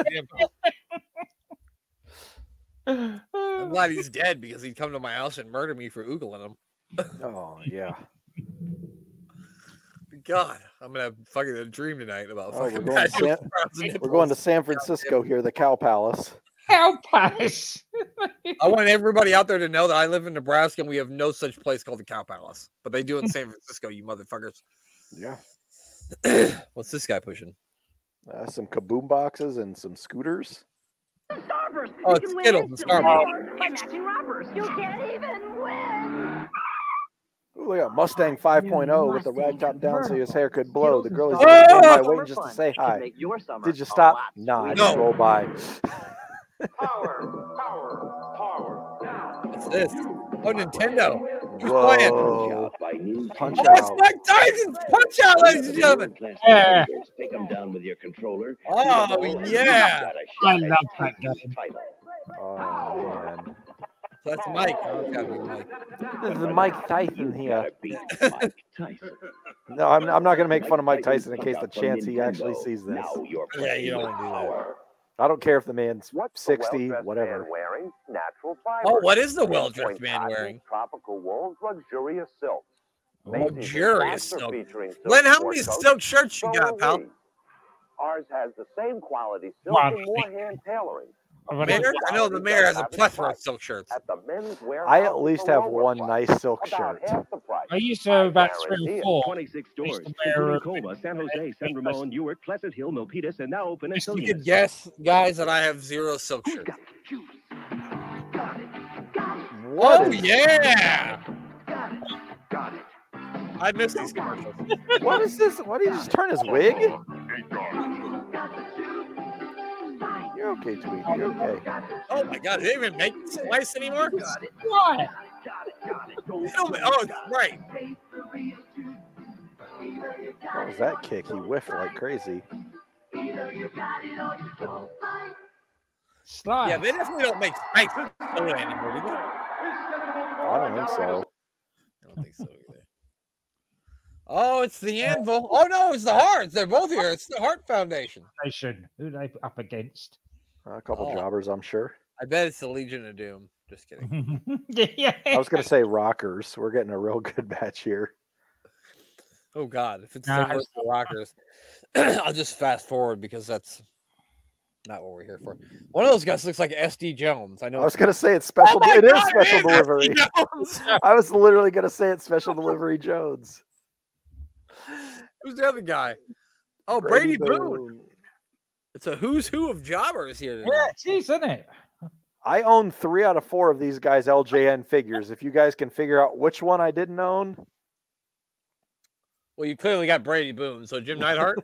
I'm glad he's dead because he'd come to my house and murder me for oogling him. Oh yeah. God, I'm gonna have fucking a dream tonight about Oh, we're fucking going Bad to News San- Brown's We're nipples. going to San Francisco here, the Cow Palace. Cow Palace. I want everybody out there to know that I live in Nebraska and we have no such place called the Cow Palace, but they do in San Francisco. You motherfuckers. Yeah. What's this guy pushing? Uh, some kaboom boxes and some scooters. Starburst! Oh, You it's can win Skittles and instantly Starburst. by matching robbers. You can't even win! Ooh, look at Mustang five point oh with the rag top down so his hair could blow. The girl is Starburst. in my Summer waiting just to fun. say It can hi. make your summer Did you a stop? lot Nah, I sweeter. just No. rolled by. Power, power, power. Now. What's this? Oh, Nintendo. Who's playing? Whoa. Punch Oh, it's out. Mike Tyson's Punch Out, ladies and gentlemen. Yeah. Take them down with your controller. Oh, yeah. I love that game. Oh man. That's Mike. Oh, it's gotta be Mike. This is Mike Tyson here. Gotta beat Mike Tyson. No, I'm, I'm not going to make fun of Mike Tyson in case the chance he actually sees this. Now you're Yeah, you don't playing want to do that. I don't care if the man's What's the sixty, well-dressed whatever. man wearing? Natural fiber. Oh, what is the well-dressed Point man cotton, wearing? Tropical wools, luxurious silks. Luxurious Sponsor silk. featuring silk Len, how sport many coats. silk shirts you So got, are pal? we. Ours has the same quality silk One. and more hand tailoring. Mayor? I know the mayor has a plethora of silk shirts. At the men's warehouse I at least for have lower one price. nice silk About shirt. half the price. I used to have about three guarantee or it. four. twenty-six stores, Mr. Mayor, including Coma, San Jose, San Ramon, Newark, Pleasant Hill, Milpitas, and now open in You Salinas. could guess, guys, that I have zero silk shirts. What Oh, is- yeah. I miss these commercials. What is this? What did he just turn his wig? You're okay, Tweet. You're okay. Oh, my God. Do they even make Slice anymore? Why? They don't ma- Oh, right. What was that kick? He whiffed like crazy. Sly. Yeah, they definitely don't make Slice soda anymore, do they? I don't think so. I don't think so either. Oh, it's the Anvil. Oh, no, it's the Hearts. They're both here. It's the Heart Foundation. Nation. Who are they up against? A couple Oh. jobbers, I'm sure. I bet it's the Legion of Doom. Just kidding. yeah. I was going to say rockers. We're getting a real good match here. Oh, God. If it's Nah, the Vertical Rockers, I'll just fast forward because that's not what we're here for. One of those guys looks like S D Jones. I know. I was going to say it's special. Oh my it is God, special it is delivery. S D Jones. I was literally going to say it's special delivery Jones. Who's the other guy? Oh, Brady, Boone. It's a who's who of jobbers here today. Yeah, geez, isn't it? I own three out of four of these guys' L J N figures. If you guys can figure out which one I didn't own, Well, you clearly got Brady Boone. So Jim Neidhart.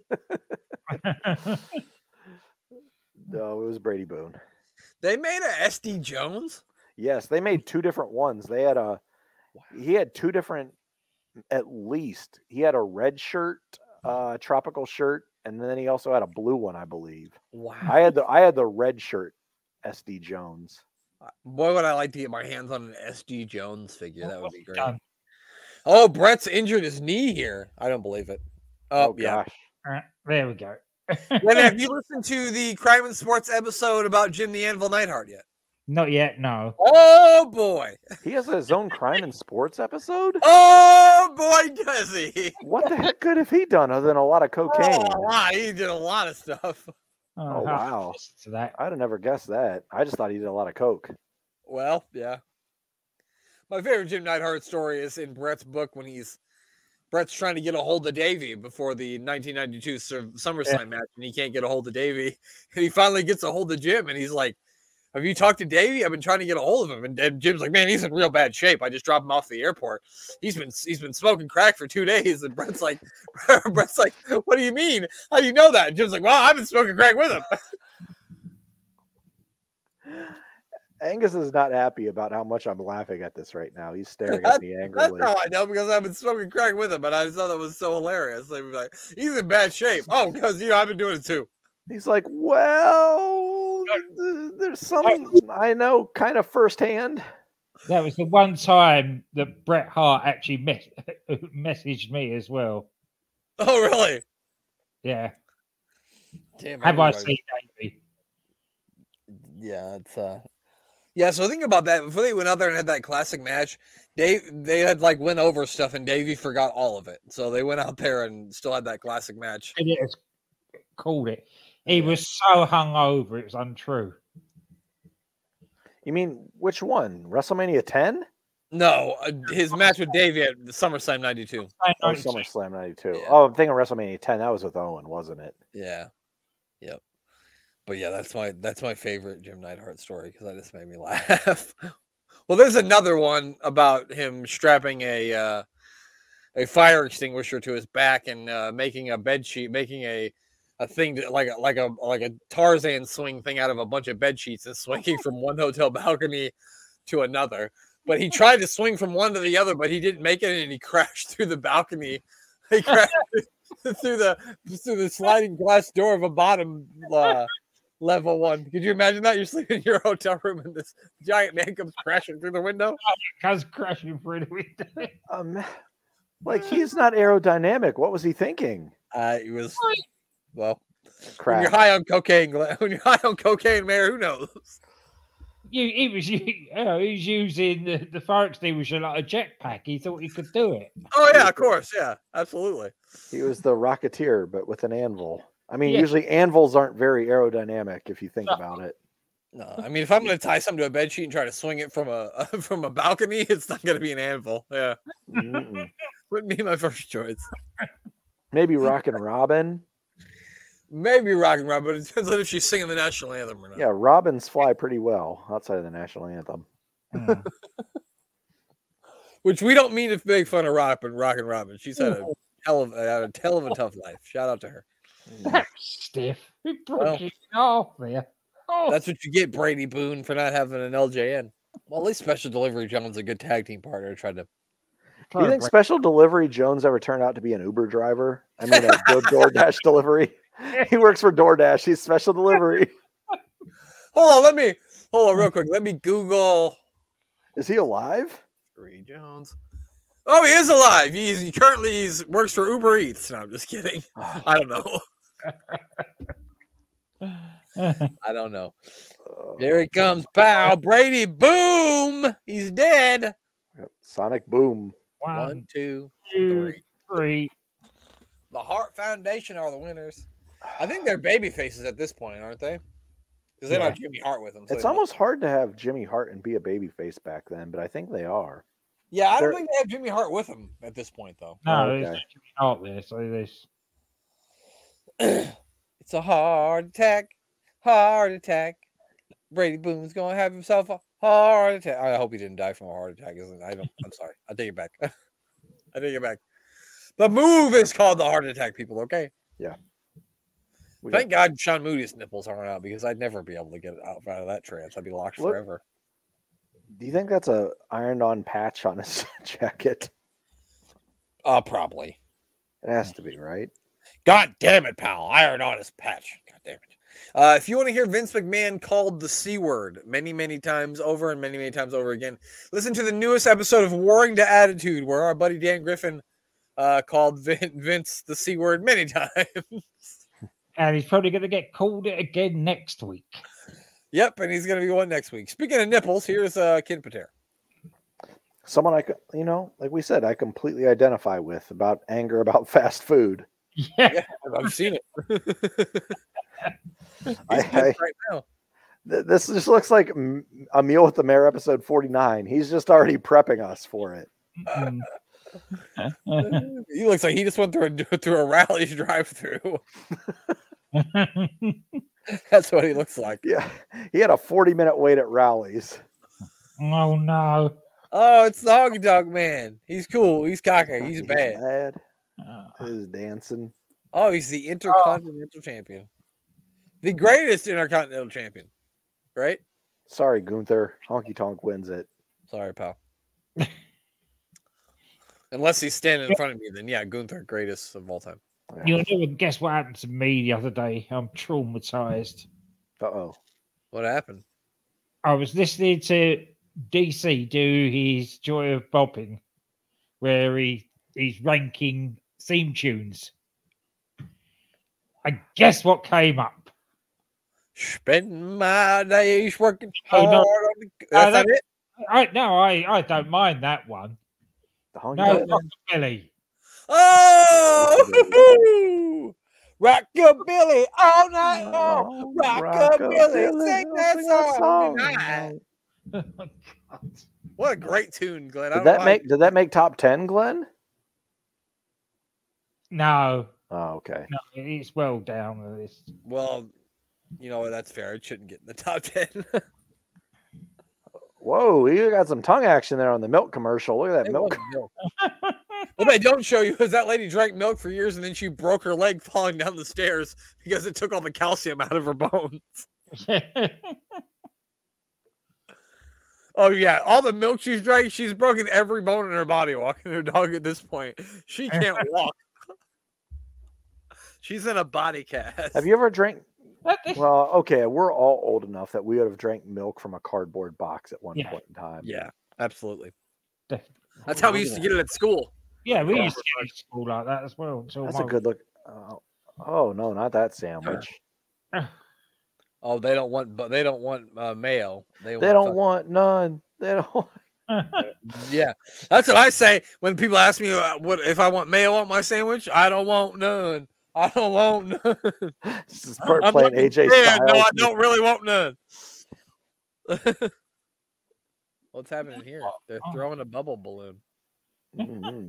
no, it was Brady Boone. They made a S D Jones. Yes, they made two different ones. They had a he had two different at least. He had a red shirt, uh tropical shirt, and then he also had a blue one, I believe. Wow. I had the I had the red shirt S D Jones. Boy, would I like to get my hands on an S D Jones figure. That would be great. Done. Oh, Brett's injured his knee here. I don't believe it. Oh, Oh, yeah. gosh. Uh, there we go. Then have you listened to the Crime and Sports episode about Jim the Anvil Neidhart yet? Not yet, no. Oh boy. He has his own crime and sports episode? Oh boy, does he? What the heck could have he done other than a lot of cocaine? Oh, wow. He did a lot of stuff. Oh, I'll have to wow. listen to that. I'd have never guessed that. I just thought he did a lot of coke. Well, yeah. My favorite Jim Neidhart story is in Brett's book when he's Brett's trying to get a hold of Davey before the nineteen ninety-two Sur- SummerSlam match, and he can't get a hold of Davey. And he finally gets a hold of Jim, and he's like, have you talked to Davey? I've been trying to get a hold of him. And, and Jim's like, man, he's in real bad shape. I just dropped him off the airport. He's been he's been smoking crack for two days. And Brett's like, Brett's like, what do you mean? How do you know that? And Jim's like, well, I've been smoking crack with him. Angus is not happy about how much I'm laughing at this right now. He's staring at me angrily. That's how I know, because I've been smoking crack with him, and I just thought that was so hilarious. They were like, he's in bad shape. Oh, because, you know, I've been doing it too. He's like, well, there's some I know kind of firsthand. That was the one time that Bret Hart actually mes- messaged me as well. Oh, really? Yeah. Damn, Have I everybody. seen Davey? Yeah, it's uh yeah, so think about that. Before they went out there and had that classic match, Dave they had like went over stuff and Davey forgot all of it. So they went out there and still had that classic match. And it was called it. He was so hungover, it was untrue. You mean which one? WrestleMania ten? No, uh, his match with Davey at SummerSlam ninety-two. Oh, SummerSlam ninety-two. Yeah. Oh, I'm thinking WrestleMania ten. That was with Owen, wasn't it? Yeah. Yep. But yeah, that's my that's my favorite Jim Neidhart story because that just made me laugh. Well, there's another one about him strapping a uh, a fire extinguisher to his back and uh, making a bed sheet, making a a thing to, like a like a like a Tarzan swing thing out of a bunch of bed sheets and swinging from one hotel balcony to another. But he tried to swing from one to the other, but he didn't make it, and he crashed through the balcony. He crashed through the through the sliding glass door of a bottom. Uh, Level one. Could you imagine that? You're sleeping in your hotel room and this giant man comes crashing through the window? Comes crashing through the window. Um, like, he's not aerodynamic. What was he thinking? Uh, he was, well, Crap. when you're high on cocaine, when you're high on cocaine, Mayor, who knows? You, he was, you know, he was using the, the fire extinguisher like a jetpack. He thought he could do it. Oh, yeah, of course. Yeah, absolutely. He was the Rocketeer, but with an anvil. I mean, Yeah. usually anvils aren't very aerodynamic if you think about it. No, I mean, if I'm going to tie something to a bed sheet and try to swing it from a from a balcony, it's not going to be an anvil. Yeah, Mm-mm. wouldn't be my first choice. Maybe Rockin' Robin. Maybe Rockin' Robin, but it depends on if she's singing the national anthem or not. Yeah, Robins fly pretty well outside of the national anthem. Mm. Which we don't mean to make fun of Rock, but Rockin' Robin, she's had a hell of had a hell of a tough life. Shout out to her. That's stiff. He broke Well, it off there. Oh, That's what you get, Brady Boone, for not having an L J N. Well, at least Special Delivery Jones a good tag team partner. Tried to. Do you think Special Delivery Jones ever turned out to be an Uber driver? I mean, a Door- DoorDash delivery. He works for DoorDash. He's Special Delivery. Hold on, let me hold on real quick. Let me Google Is he alive? Brady Jones. Oh, he is alive. He's he currently he's works for Uber Eats. No, I'm just kidding. I don't know. I don't know. There he comes. Pow. Brady Boom. He's dead. Yep. Sonic Boom. one, One, two, two, three. three. The Hart Foundation are the winners. I think they're baby faces at this point, aren't they? Because they don't have Jimmy Hart with them. so It's they almost hard to have Jimmy Hart and be a babyface back then, but I think they are. Yeah, I don't they're- think they have Jimmy Hart with him at this point, though. No, Okay. there's Jimmy Hart there. So there's It's a heart attack. Heart attack. Brady Boone's gonna have himself a heart attack. I hope he didn't die from a heart attack. Isn't I don't. I'm sorry. I take it back. I take it back. The move is called the heart attack. People, okay? We Thank God Sean Moody's nipples aren't out because I'd never be able to get out out of that trance. I'd be locked Look- forever. Do you think that's a ironed-on patch on his jacket? Uh, probably. It has to be, right? God damn it, pal. Iron on his patch. God damn it. Uh, if you want to hear Vince McMahon called the C word many, many times over and many, many times over again, listen to the newest episode of Warring to Attitude, where our buddy Dan Griffin uh, called Vin- Vince the C word many times. and he's probably going to get called it again next week. Yep, and he's going to be one next week. Speaking of nipples, here's uh, Ken Patera. Someone I, co- you know, like we said, I completely identify with about anger about fast food. Yeah. Yeah, I've seen it. He's I- good I- right now. Th- This just looks like M- a meal with the mayor episode forty-nine. He's just already prepping us for it. Mm. He looks like he just went through a through a rally's drive-through. That's what he looks like. Yeah, he had a forty minute wait at rallies. Oh no! Oh, it's the Honky Tonk Man. He's cool. He's cocky. He's He's bad. bad. Uh, He's dancing. Oh, he's the Intercontinental Champion. The greatest Intercontinental Champion. Right? Sorry, Gunther. Honky Tonk wins it. Sorry, pal. Unless he's standing in front of me, then yeah, Gunther, greatest of all time. You'll never guess what happened to me the other day. I'm traumatized. Uh oh. What happened? I was listening to D C do his Joy of Bopping, where he he's ranking theme tunes. And guess what came up? Spend my days working Oh, hard. no. On the... Uh, That's that- not it? I no, I, I don't mind that one. The Honky No, Tonk. Rockabilly. Oh, Rockabilly all night long. Oh, Rockabilly, Rockabilly, sing that sing that song song. tonight. What a great tune, Glenn. I Did don't know that how make did that make top ten, Glenn? No, Oh, okay. no, it's well down the list. you- Well, you know what? That's fair. It shouldn't get in the top ten. Whoa, you got some tongue action there on the milk commercial. Look at that It milk. wasn't milk. What they don't show you is that lady drank milk for years and then she broke her leg falling down the stairs because it took all the calcium out of her bones. Oh yeah, all the milk she's drank, she's broken every bone in her body walking her dog at this point. She can't walk. She's in a body cast. Have you ever drank? What the- Well, okay, we're all old enough that we would have drank milk from a cardboard box at one Yeah. point in time. Yeah, absolutely. Def- That's how we used to get it at school. yeah, we Yeah. used to get to school like that as well. Until That's a my- good look. Oh, oh no, not that sandwich. Oh, they don't want, but they don't want uh, mayo. They, They don't fuck- want none. They don't. Yeah, that's what I say when people ask me uh, what if I want mayo on my sandwich. I don't want none. I don't want none. This is part I'm playing looking A J dead. Styles. No, I don't really want none. What's happening here? They're throwing a bubble balloon. Mhm.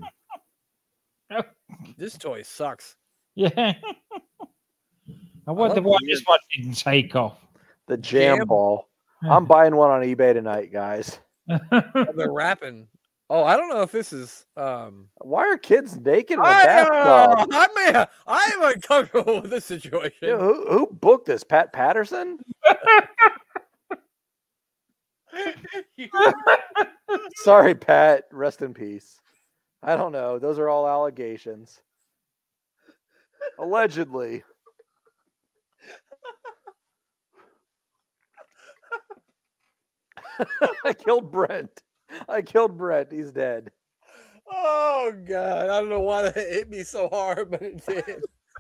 This toy sucks. Yeah. I wonder love why the this one didn't take off. The jam Jam? ball. I'm buying one on eBay tonight, guys. Oh, they're rapping. Oh, I don't know if this is. Um, Why are kids naked in a I, uh, bathtub? I'm, uh, I am uncomfortable with this situation. Yeah, who, who booked this? Pat Patterson? Sorry, Pat. Rest in peace. I don't know. Those are all allegations. Allegedly. I killed Brent. I killed Brent. He's dead. Oh God, I don't know why that hit me so hard, but it did.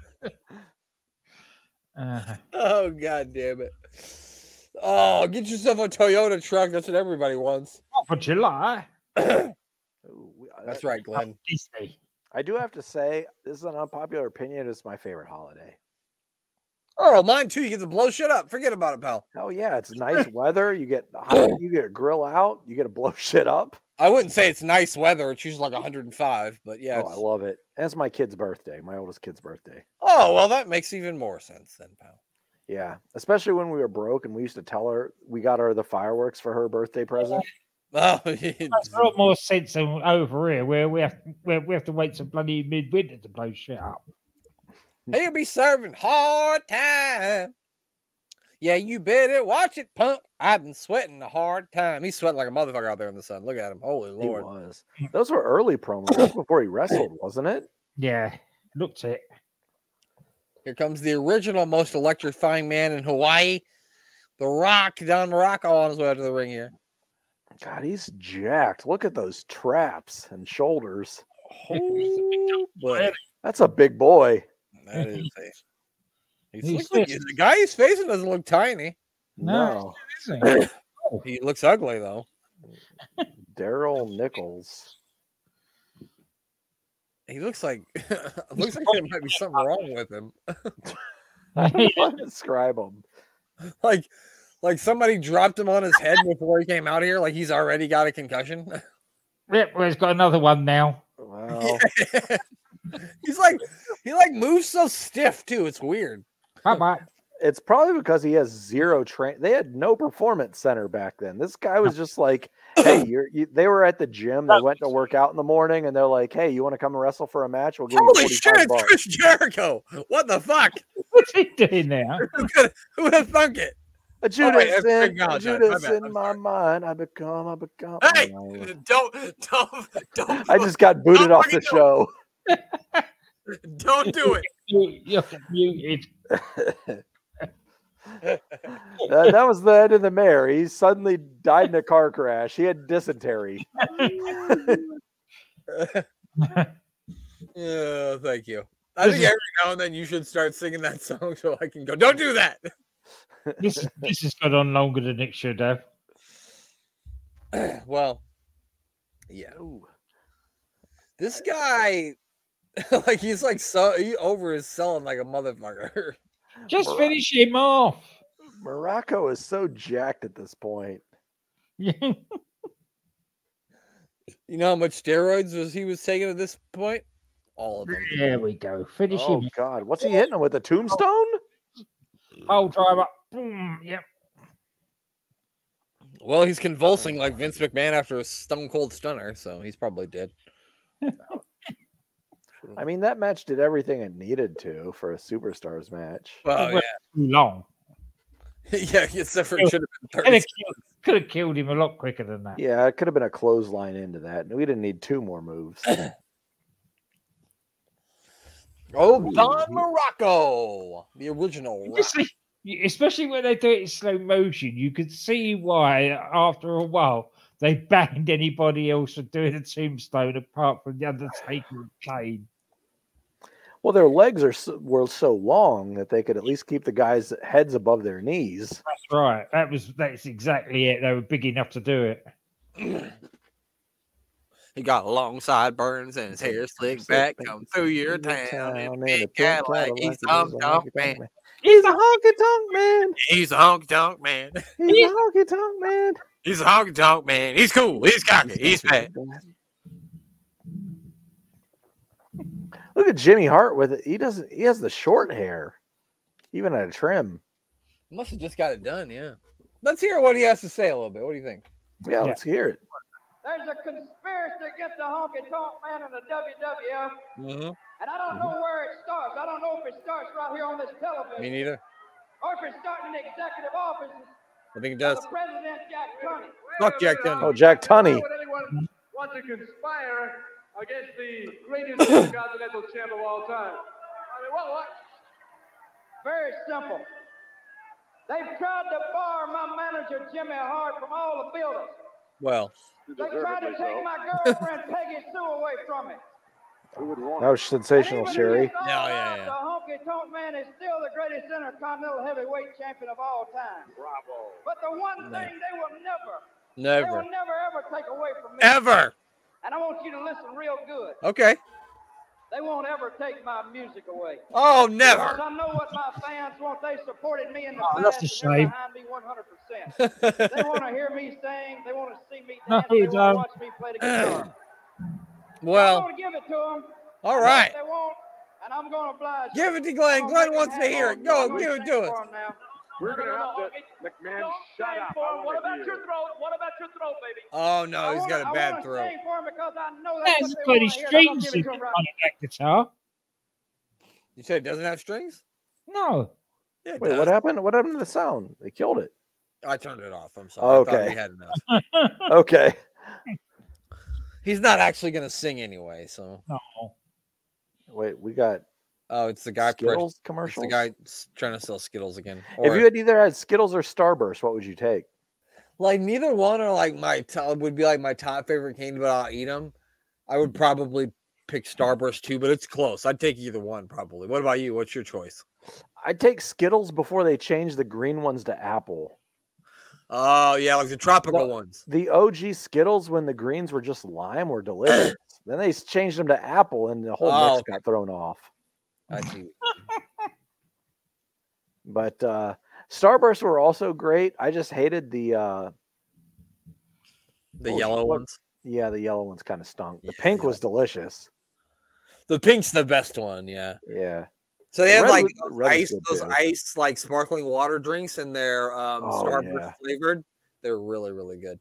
Uh, Oh God damn it! Oh, get yourself a Toyota truck. That's what everybody wants. not for July. Ooh, we- That's I- right, Glenn. Disney. I do have to say, this is an unpopular opinion. It's my favorite holiday. Oh, mine too. You get to blow shit up. Forget about it, pal. Oh yeah, it's nice weather. You get hot, you get a grill out. You get to blow shit up. I wouldn't say it's nice weather. It's usually like one hundred five, but yeah. Oh, I it's- love it. And it's my kid's birthday, my oldest kid's birthday. Oh, well, that makes even more sense then, pal. Yeah, especially when we were broke and we used to tell her we got her the fireworks for her birthday present. Oh, Makes a lot more sense than over here, where we have where we have to wait till bloody midwinter to blow shit up. he'll be serving hard time. Yeah, you better watch it, punk. I've been sweating a hard time. He's sweating like a motherfucker out there in the sun. Look at him. Holy He Lord. was. Those were early promos. That's before he wrestled, wasn't it? Yeah, looked it. Here comes the original most electrifying man in Hawaii. The Rock, Don Morocco on his way out to the ring here. God, he's jacked. Look at those traps and shoulders. Oh, boy. That's a big boy. That is a. He's, He's looks like, fit. the guy he's facing doesn't look tiny. No, Isn't He looks ugly though. Daryl Nichols. He looks like looks like there might be something wrong with him. I don't want to describe him. Like like somebody dropped him on his head before he came out here. Like he's already got a concussion. Yep, well, he's got another one now. Well, He's like he like moves so stiff too. It's weird. Bye bye. It's probably because he has zero train. They had no performance center back then. This guy was just like, "Hey, you're." You, they were at the gym. They went to work out in the morning, and they're like, "Hey, you want to come and wrestle for a match? We'll give Holy you shit, forty-five it's bucks." Chris Jericho. What the fuck? What's he doing now? Who could who would have thunk it? A Judas Oh, wait, that's in, Greg a Valentine. Judas My bad. in I'm my sorry. mind. I become. I become. Hey, Oh, don't don't don't. I just got booted don't off the fucking do show. it. Don't do it. You- You're muted. Uh, that was the end of the mayor. He suddenly died in a car crash. He had dysentery. Yeah, thank you. I think every now and then you should start singing that song so I can go. Don't do that. This this has gone on longer than it should have. Well, yeah. This guy, like he's like so he over is selling like a motherfucker. Just Mor- finish him off. Morocco is so jacked at this point. You know how much steroids was he was taking at this point? All of them. There we go. Finish Oh him. God, what's he hitting him with? A tombstone? Pole driver. Boom. Yep. Well, he's convulsing like Vince McMahon after a Stone Cold Stunner, so he's probably dead. I mean, that match did everything it needed to for a superstars match. Well, Well, too long. yeah, yeah. Except for it should have been Could thirty. have, killed, could have killed him a lot quicker than that. Yeah, it could have been a clothesline into that. We didn't need two more moves. Oh, Don Morocco, the original. Rock. Especially, especially when they do it in slow motion, you could see why after a while they banned anybody else from doing a tombstone apart from the Undertaker and Kane. Well, their legs are so, were so long that they could at least keep the guys' heads above their knees. That's right. That was that's exactly it. They were big enough to do it. He got long sideburns and his hair slicked back. Come through your town in a big Cadillac. He's a honky tonk man. He's a honky tonk man. He's a honky tonk man. He's a honky tonk man. He's a honky tonk man. He's cool. He's cocky. He's fat. Look at Jimmy Hart with it. He doesn't. He has the short hair, even at a trim. Must have just got it done. Yeah. Let's hear what he has to say a little bit. What do you think? Yeah, let's hear it. There's a conspiracy against the honky tonk man in the W W F, Mm-hmm. and I don't know where it starts. I don't know if it starts right here on this television, Me neither. or if it starts in the executive office I think it of does. the president, Jack Tunney. Fuck Jack Tunney. Oh, Jack Tunney. Would anyone want to conspire against the greatest intercontinental champ of all time? I mean, what? What? Very simple. They've tried to bar my manager, Jimmy Hart, from all the buildings. Well, They tried to take my girlfriend, Peggy Sue, away from me. That was sensational, Sherry. Yeah, yeah, yeah. The honky tonk man is still the greatest intercontinental heavyweight champion of all time. Bravo. But the one thing they will never, they never, will never ever take away from me. ever. And I want you to listen real good. Okay. They won't ever take my music away. Oh, Because never. I know what my fans want. They supported me in the Oh, past. that's a and they're shame. behind me one hundred percent. They want to hear me sing. They want to see me No, dance. They you want to don't. watch me play the guitar. I Well, want to give it to them. all right. They won't, and I'm going to oblige. Give it to Glenn. Glenn wants to hear it. Go, give it to us. We're going to have to, McMahon, shut up. I What wanna about hear. your throat? What about your throat, baby? Oh no, he's got a bad throat. Sing for 'em because I know that's That's what they bloody wanna hear, and I'm gonna strings give it you to 'em can right on that guitar. You said it doesn't have strings? No. Yeah, it Wait, does. what happened? What happened to the sound? They killed it. I turned it off. I'm sorry. I thought Okay. we had enough. Okay. He's not actually going to sing anyway, so. No. Wait, we got Oh, it's the guy. Skittles It's commercials. the guy s- trying to sell Skittles again. If Or- you had either had Skittles or Starburst, what would you take? like neither one are like my top would be like my top favorite candy, but I'll eat them. I would probably pick Starburst too, but it's close. I'd take either one probably. What about you? What's your choice? I'd take Skittles before they changed the green ones to apple. Oh yeah, like the tropical The- ones. The O G Skittles, when the greens were just lime, were delicious. Then they changed them to apple, and the whole Oh, mix got thrown off. I see. But uh, Starburst were also great. I just hated the uh, The what- yellow what- ones. Yeah, the yellow ones kind of stunk. The Yeah, pink yeah. was delicious. The pink's the best one. Yeah. Yeah. So they have Red like was- those Red was ice, good, those too. ice like sparkling water drinks, and they're um, Oh, Starburst yeah. flavored. They're really, really good.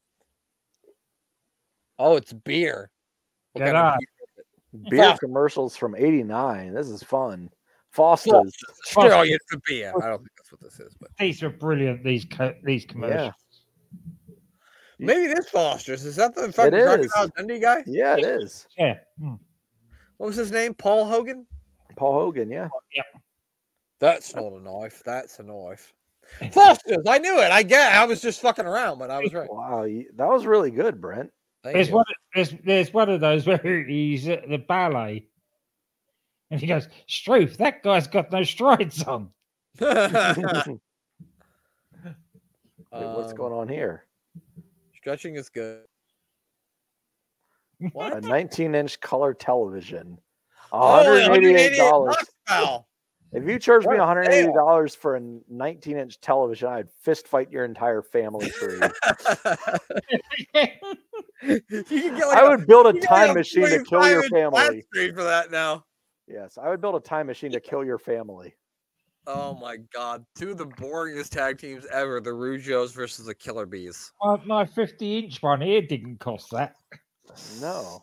Oh, it's beer. What Get kind of up. beer is it? Beer Foster's. commercials from eighty-nine. This is fun. Foster's. Australian for beer. I don't think that's what this is, but These are brilliant. These co- these commercials. maybe it is Foster's. Is that the fucking It is. Crocodile Dundee guy? Yeah, it is. Yeah. Hmm. What was his name? Paul Hogan? Paul Hogan, yeah. That's not a knife. That's a knife. Foster's. I knew it. I get. I was just fucking around, but I was right. Wow, you- that was really good, Brent. Thank There's you. one. There's there's one of those where he's at the ballet, and he goes, "Struth, that guy's got no strides on." Wait, what's Um, going on here? Stretching is good. A What? nineteen-inch color television. Oh, one hundred eighty-eight dollars. Pal. If you charged me What? one hundred eighty dollars for a nineteen-inch television, I'd fist fight your entire family tree. You can get like I a- would build a you can time get machine to kill your twenty-five inch flat family. screen for that now. Yes, I would build a time machine to kill your family. Oh my god, two of the boringest tag teams ever: the Rougeos versus the Killer Bees. My, my fifty-inch one here didn't cost that. No.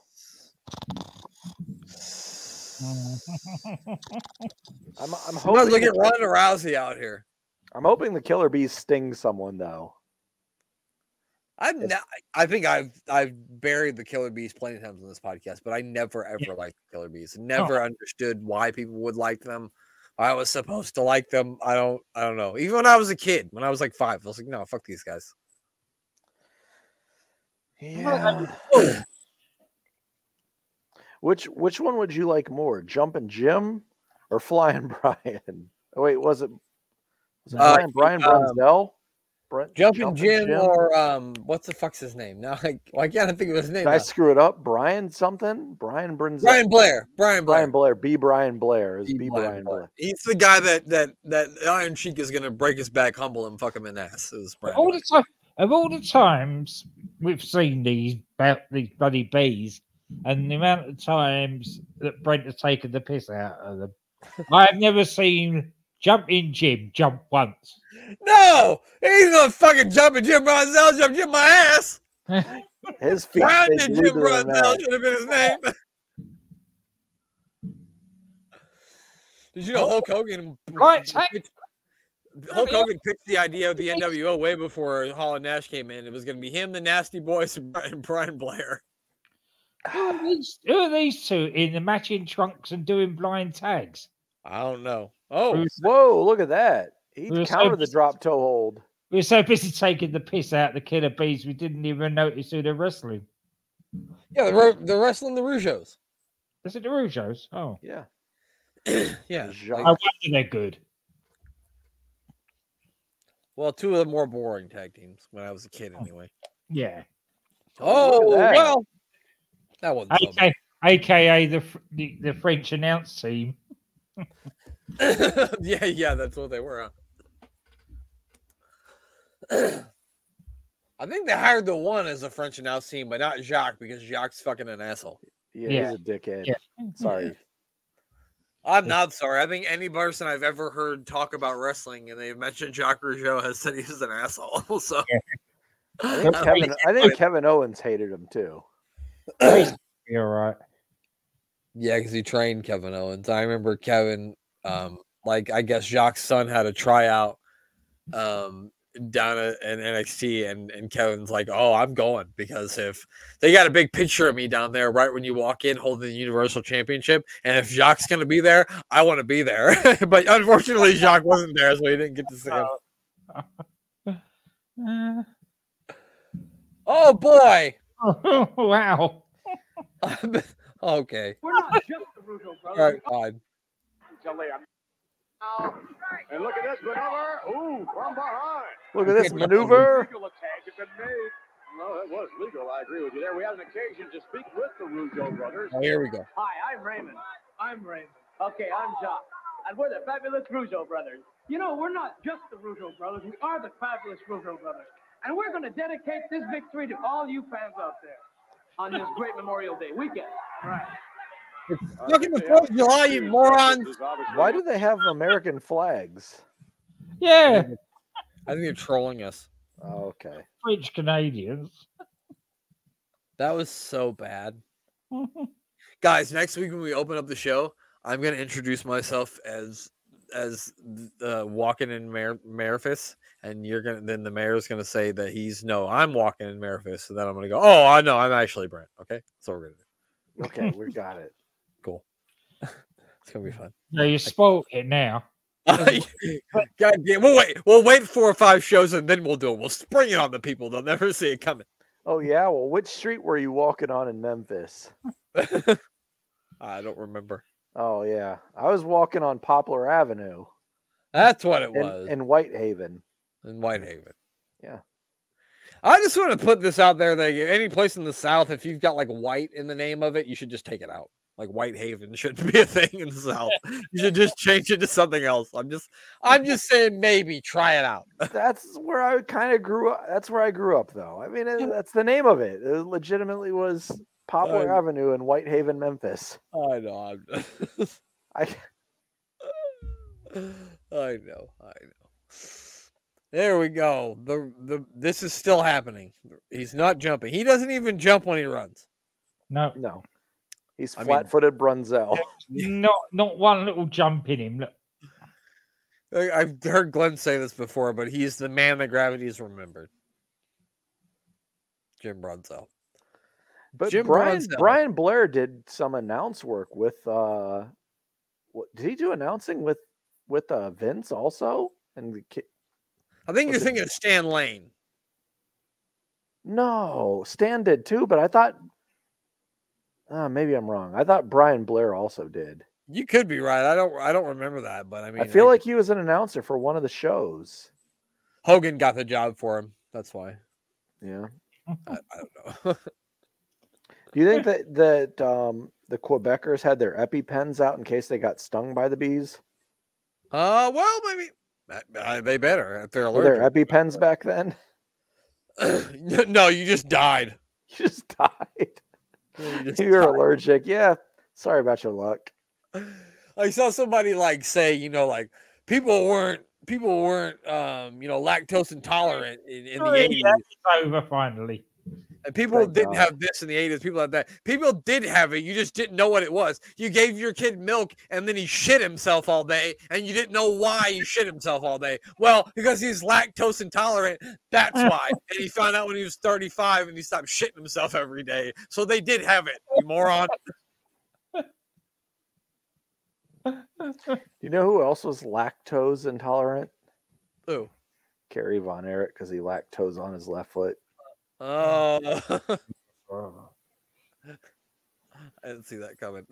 I'm, I'm Let's hoping. look at the- Ronda Rousey out here. I'm hoping the Killer Bees sting someone though. I've ne- I think I've I've buried the Killer Bees plenty of times on this podcast, but I never ever liked the Killer Bees. Never understood why people would like them. I was supposed to like them. I don't I don't know. Even when I was a kid, when I was like five, I was like, no, fuck these guys. Yeah. Which which one would you like more, Jumpin' Jim or Flying Brian? Oh, wait, was it, was it Uh, Brian, Brian um, Brunzell? Brent, Jumpin' Jim, or um, what's the fuck's his name? Now I, why can't I think of his name? Did I now? screw it up? Brian something? Brian Brunzell? Brian Blair. Brian Blair. Brian Blair. B. Brian Blair. Is B. B. Brian Brian Blair. Blair. He's the guy that that that Iron Sheik is gonna break his back, humble him, fuck him in the ass. It was Brian All Blair. the time, of all the times we've seen these about these bloody bees, and the amount of times that Brent has taken the piss out of them, I've never seen Jumping Jim jump once. No, he's not fucking jumping Jim Brunzell, jump Jim my ass. His feet Grounded stay Jim glued to the Brunzell mat. should have been his name. Did you know Hulk Hogan? Right, take- Hulk Hogan pitched the idea of the N W O way before Hall and Nash came in. It was going to be him, the Nasty Boys, and Brian, Brian Blair. Who are, these, who are these two in the matching trunks and doing blind tags? I don't know. Oh, Whoa, look at that. He Who's countered so- the drop toe hold. We were so busy taking the piss out of the Killer Bees, we didn't even notice who they're wrestling. yeah, they're, they're wrestling the Rougeos. Is it the Rougeos? Oh, Yeah. Yeah. Jacques. I wonder they're good. Well, two of the more boring tag teams when I was a kid, anyway. Yeah. Oh, look at that. well, that wasn't so A K, A K A the, Fr- the the French announce team. bad. yeah, yeah, that's what they were. Huh? I think they hired the one as a French announce team, but not Jacques because Jacques fucking an asshole. Yeah, Yeah. he's a dickhead. Yeah. Sorry. I'm not sorry. I think any person I've ever heard talk about wrestling and they've mentioned Jacques Rougeau has said he's an asshole. So I think I Kevin, mean, I think Kevin Owens hated him too. You're right. yeah, because he trained Kevin Owens. I remember Kevin, um, like I guess Jacques' son had a tryout um, down at in N X T, and and Kevin's like, "Oh, I'm going because if they got a big picture of me down there right when you walk in holding the Universal Championship, and if Jacques' going to be there, I want to be there." But unfortunately, Jacques wasn't there, so he didn't get to see him. Uh, Oh boy! oh, wow. Okay. We're not just the Rougeau All brothers. right, fine. Now, and look at this maneuver. Ooh, from behind. Look at this maneuver. Legal attack has been made. No, that was legal. I agree with you there. We had an occasion to speak with the Rougeau brothers. Oh, here we go. Hi, I'm Raymond. I'm Raymond. Okay, I'm Jacques. And we're the fabulous Rougeau brothers. You know, we're not just the Rougeau brothers. We are the fabulous Rougeau brothers. And we're going to dedicate this victory to all you fans out there on this great Memorial Day weekend. Right. Fucking the Fourth of July, you morons! Why do they have American flags? Yeah, I think they're trolling us. Oh, okay. French Canadians. That was so bad. Guys, next week when we open up the show, I'm going to introduce myself as as uh, walking in Mar- Marifus, and you're gonna then the mayor's gonna say that he's no, I'm walking in Marifus, so then I'm gonna go, oh, I know, I'm actually Brent. Okay, that's what we're gonna do. Okay, we got it. Cool. It's gonna be fun. No, you spoke it now. God damn, we'll wait. We'll wait four or five shows and then we'll do it. We'll spring it on the people. They'll never see it coming. Oh yeah. Well, which street were you walking on in Memphis? I don't remember. Oh yeah, I was walking on Poplar Avenue. That's what it in, was. in Whitehaven. In Whitehaven. Yeah. I just want to put this out there that any place in the South, if you've got like white in the name of it, you should just take it out. Like Whitehaven shouldn't be a thing in the South. You should just change it to something else. I'm just, I'm just saying, maybe try it out. That's where I kind of grew up. That's where I grew up, though. I mean, it, that's the name of it. It legitimately was Poplar I, Avenue in Whitehaven, Memphis. I know. I'm, I, I know. I know. There we go. The the this is still happening. He's not jumping. He doesn't even jump when he runs. No, no. He's I flat-footed Brunzel. Not not one little jump in him. Look. I've heard Glenn say this before, but he's the man that gravity has remembered. Jim Brunzel. But Jim Brian Brunzel. Brian Blair did some announce work with. uh what, Did he do announcing with with uh, Vince also? And the kid. I think you're it? thinking of Stan Lane. No, Stan did too, but I thought. Uh, maybe I'm wrong. I thought Brian Blair also did. You could be right. I don't. I don't remember that, but I mean, I feel I, like he was an announcer for one of the shows. Hogan got the job for him. That's why. Yeah. I, I don't know. Do you think that that um, the Quebecers had their EpiPens out in case they got stung by the bees? Uh, well, maybe uh, they better if they're Were there allergic. EpiPens back then? No, you just died. You just died. You just You're died. allergic. Yeah. Sorry about your luck. I saw somebody like say, you know, like people weren't people weren't um, you know, lactose intolerant in, in the Oh, eighties. yeah, it's over finally. And people Thank didn't God. have this in the eighties, people had that. People did have it. You just didn't know what it was. You gave your kid milk and then he shit himself all day and you didn't know why he shit himself all day. Well, because he's lactose intolerant. That's why. And he found out when he was thirty-five and he stopped shitting himself every day. So they did have it, you moron. You know who else was lactose intolerant? Ooh. Kerry Von Erich, because he lactose on his left foot. Oh. Oh. I didn't see that coming.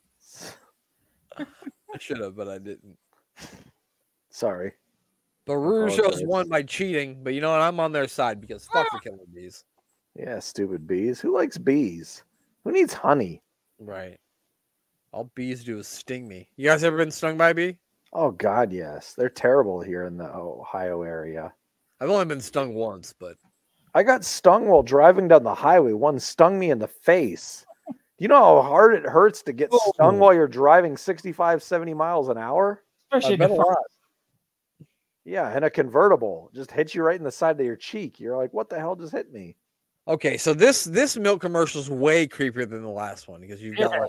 I should have, but I didn't. Sorry. The Rougeos apologize. won by cheating, but you know what? I'm on their side because fuck the killer bees. Yeah, stupid bees. Who likes bees? Who needs honey? Right. All bees do is sting me. You guys ever been stung by a bee? Oh God, yes. They're terrible here in the Ohio area. I've only been stung once, but I got stung while driving down the highway. One stung me in the face. You know how hard it hurts to get Oh. stung while you're driving sixty-five, seventy miles an hour? Especially I bet the a lot. front. Yeah, in a convertible. Just hits you right in the side of your cheek. You're like, what the hell just hit me? Okay, so this this milk commercial is way creepier than the last one because you've got Yeah. like,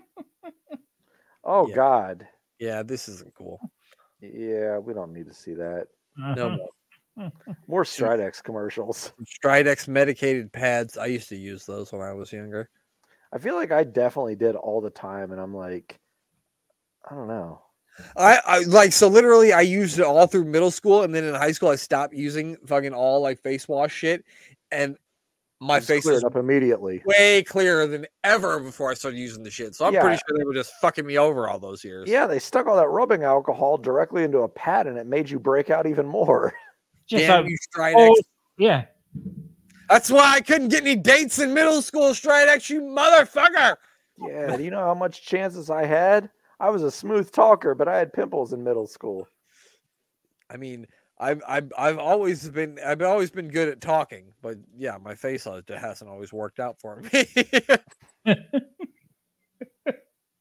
Oh Yeah. God. yeah, this isn't cool. Yeah, we don't need to see that. No more. More Stridex commercials. Stridex medicated pads. I used to use those when I was younger. I feel like I definitely did all the time, and I'm like, I don't know. I, I like so literally I used it all through middle school, and then in high school I stopped using fucking all like face wash shit, and my Just face cleared is up immediately. way clearer than ever before I started using the shit. So I'm Yeah. pretty sure they were just fucking me over all those years. Yeah, they stuck all that rubbing alcohol directly into a pad, and it made you break out even more. Just Damn so- you, Stridex. oh, yeah. That's why I couldn't get any dates in middle school, Stridex, you motherfucker. Yeah, do you know how much chances I had? I was a smooth talker, but I had pimples in middle school. I mean, I've I've I've always been I've always been good at talking, but yeah, my face hasn't always worked out for me.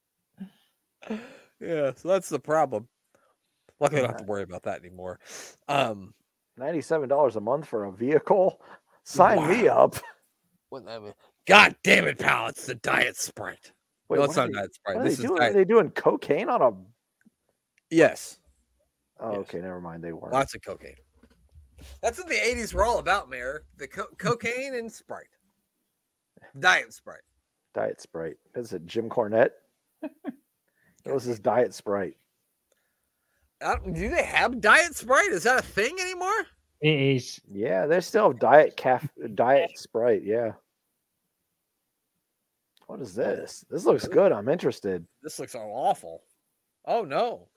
Yeah, so that's the problem. Luckily, I don't have to worry about that anymore. Um, ninety-seven dollars a month for a vehicle? Sign wow. me up. What that mean? God damn it, pal. It's the Diet Sprite. Wait, no, it's not they, Diet Sprite. What this are, they is doing? diet... are they doing cocaine on a... Yes. Oh, yes. okay. Never mind. They weren't. Lots of cocaine. That's what the eighties were all about, Mayor. The co- cocaine and Sprite. Diet Sprite. Diet Sprite. Is it Jim Cornette? It was his Diet Sprite. Uh, do they have Diet Sprite? Is that a thing anymore? It is. Yeah, they still have Diet Caf Diet Sprite. Yeah. What is this? This looks good. I'm interested. This looks awful. Oh no.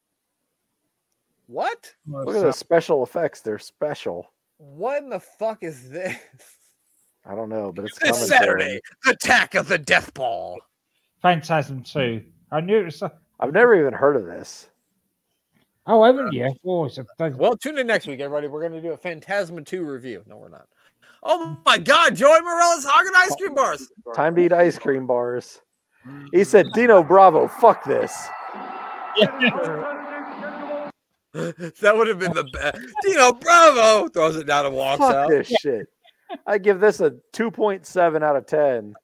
What? Look at the special effects. They're special. What in the fuck is this? I don't know, but it's this coming Saturday. The Attack of the Death Ball. Phantasm two. I knew it was. A... I've never even heard of this. Oh, haven't you? Oh, a... Well, tune in next week, everybody. We're going to do a Phantasma two review. No, we're not. Oh my God, Joey Morales Haagen ice cream bars. Time to eat ice cream bars. He said, Dino Bravo, fuck this. That would have been the best. Dino Bravo throws it down and walks fuck out. This shit. I give this a two point seven out of ten.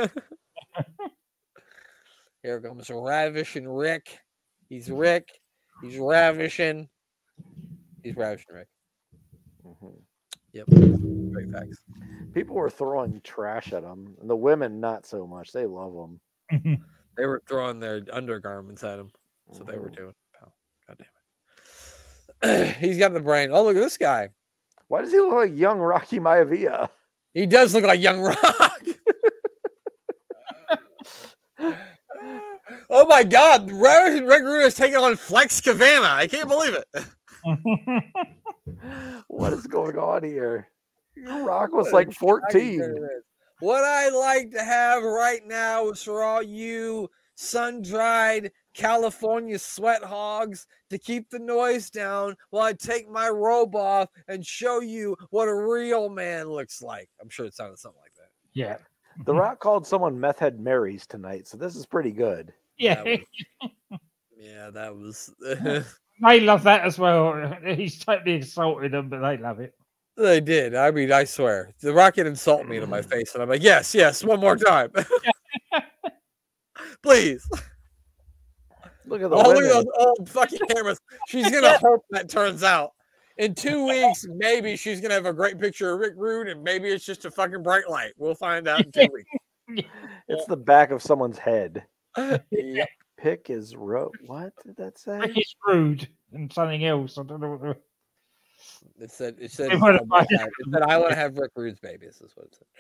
Here comes Ravishing Rick. He's Rick. He's ravishing. He's ravishing Rick. Mm-hmm. Yep. Great facts. People were throwing trash at him, and the women not so much. They love him. They were throwing their undergarments at him. That's what mm-hmm. they were doing. Oh, God damn it. He's got the brain. Oh, look at this guy. Why does he look like young Rocky Maivia? He does look like young Rock. Oh my God. Ravishing Rick Rude is taking on Flex Cavana. I can't believe it. What is going on here? Rock was like fourteen. What I'd like to have right now is for all you sun-dried California sweat hogs to keep the noise down while I take my robe off and show you what a real man looks like. I'm sure it sounded something like that. Yeah. The Rock called someone meth head Marys tonight, so this is pretty good. Yeah. That was, yeah, that was. They love that as well. He's totally insulted them, but they love it. They did. I mean, I swear. The Rock can insult me to my face, and I'm like, yes, yes, one more time. Please. Look at the oh, women. look at those old fucking cameras. She's going to hope that turns out. In two weeks, maybe she's going to have a great picture of Rick Rude, and maybe it's just a fucking bright light. We'll find out in two weeks. It's the back of someone's head. Yep. Pick is road. What did that say? Rick is rude and something else. I don't know what the... It said, it said, it said, I want to have Rick Rude's babies. Is what it said.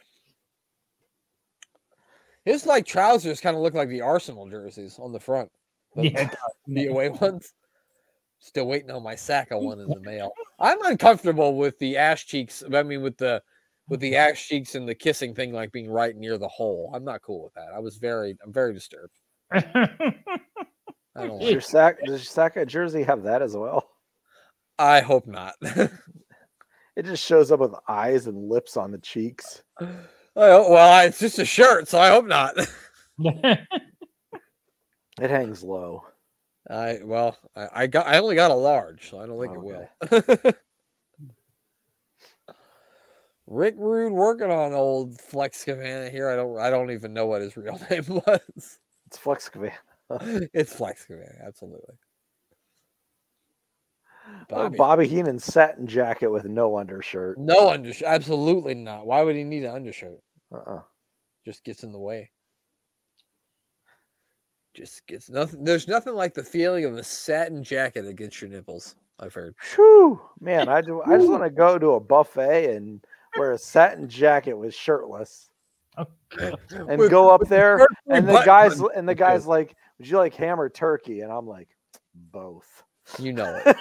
His like trousers kind of look like the Arsenal jerseys on the front. The, Yeah. The away ones. Still waiting on my Saka one in the mail. I'm uncomfortable with the ass cheeks. I mean, with the with the ass cheeks and the kissing thing, like being right near the hole. I'm not cool with that. I was very, I'm very disturbed. I don't Does your Saka, does your Saka jersey have that as well? I hope not. It just shows up with eyes and lips on the cheeks. Oh, well, it's just a shirt, so I hope not. It hangs low. I well, I, I got I only got a large, so I don't think okay. It will. Rick Rude working on old Flex Cavana here. I don't I don't even know what his real name was. It's Flex Cavana. It's Flex Cavana, absolutely. Bobby. Bobby Heenan satin jacket with no undershirt. No undershirt, absolutely not. Why would he need an undershirt? Uh-uh. Just gets in the way. Just gets nothing. There's nothing like the feeling of a satin jacket against your nipples. I've heard. Whew, man, I do. I just want to go to a buffet and wear a satin jacket with shirtless, and with, go up there, and the guys and the guys like, "Would you like ham or turkey?" And I'm like, both. You know it.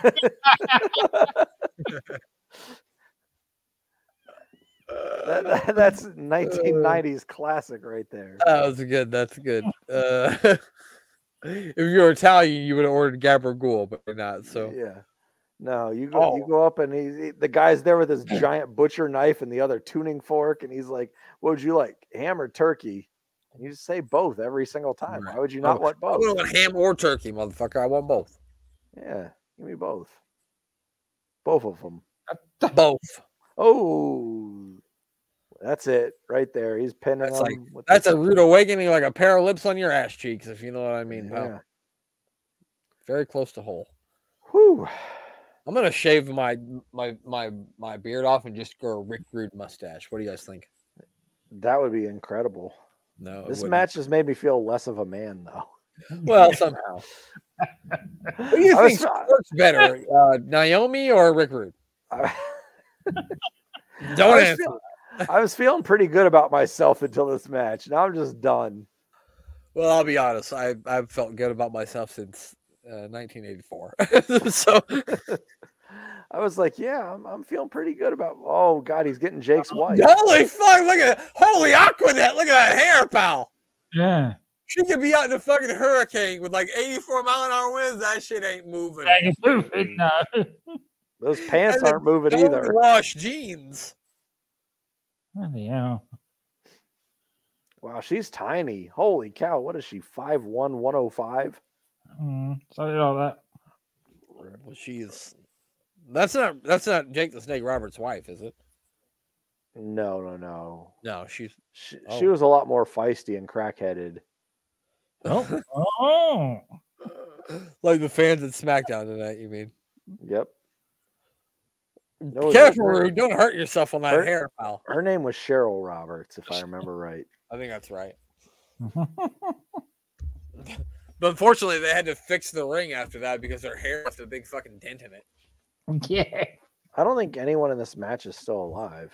that, that, that's nineteen nineties classic right there. That was good. That's good. Uh, if you're Italian, you would have ordered Gabagool, but you're not. So yeah, no, you go, oh. you go up, and he's he, the guy's there with his giant butcher knife and the other tuning fork, and he's like, "What would you like, ham or turkey?" You just say both every single time. Why would you not Oh, want I both? would want ham or turkey, motherfucker. I want both. Yeah, give me both. Both of them. Both. Oh, that's it right there. He's pinning That's them. like with that's the- a rude awakening, like a pair of lips on your ass cheeks, if you know what I mean. pal. Yeah. Very close to whole. Whew. I'm gonna shave my my my my beard off and just grow a Rick Rude mustache. What do you guys think? That would be incredible. No, it This wouldn't. match has made me feel less of a man, though. Well, somehow. Who do you I was- think works better, uh, Naomi or Rick Rude? I, Don't I was answer. feel- I was feeling pretty good about myself until this match. Now I'm just done. Well, I'll be honest. I I've felt good about myself since uh, nineteen eighty-four. So I was like, yeah, I'm, I'm feeling pretty good about. Oh God, he's getting Jake's wife. holy fuck! Look at holy Aquanet. Look at that hair, pal. Yeah. She could be out in a fucking hurricane with like eighty-four mile an hour winds. That shit ain't moving. Ain't moving, no. Those pants And the aren't moving don't either. Wash jeans. Bloody hell. Wow, she's tiny. Holy cow, what is she? five one, one oh five? Mm, something like that. Well, she's that's not that's not Jake the Snake Roberts' wife, is it? No, no, no. No, she's She, Oh. she was a lot more feisty and crackheaded. Oh. Oh. like the fans at SmackDown tonight. You mean? Yep. No, Careful, her, Rude. Don't hurt yourself on that her- hair, pal. her name was Cheryl Roberts, if I remember right. I think that's right. But unfortunately, they had to fix the ring after that because her hair left a big fucking dent in it. Yeah. I don't think anyone in this match is still alive.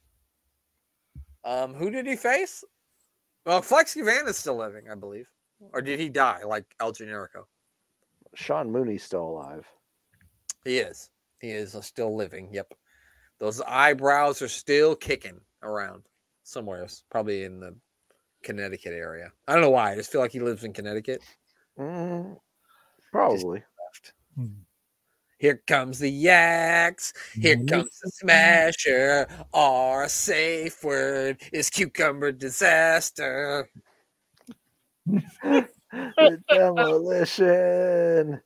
Um, who did he face? Well, Flex Gavan is still living, I believe. Or did he die like El Generico? Sean Mooney's still alive. He is. He is still living. Yep. Those eyebrows are still kicking around somewhere, probably in the Connecticut area. I don't know why. I just feel like he lives in Connecticut. Mm, probably. Here comes the Yaks. Here comes the Smasher. Our safe word is cucumber disaster. The demolition.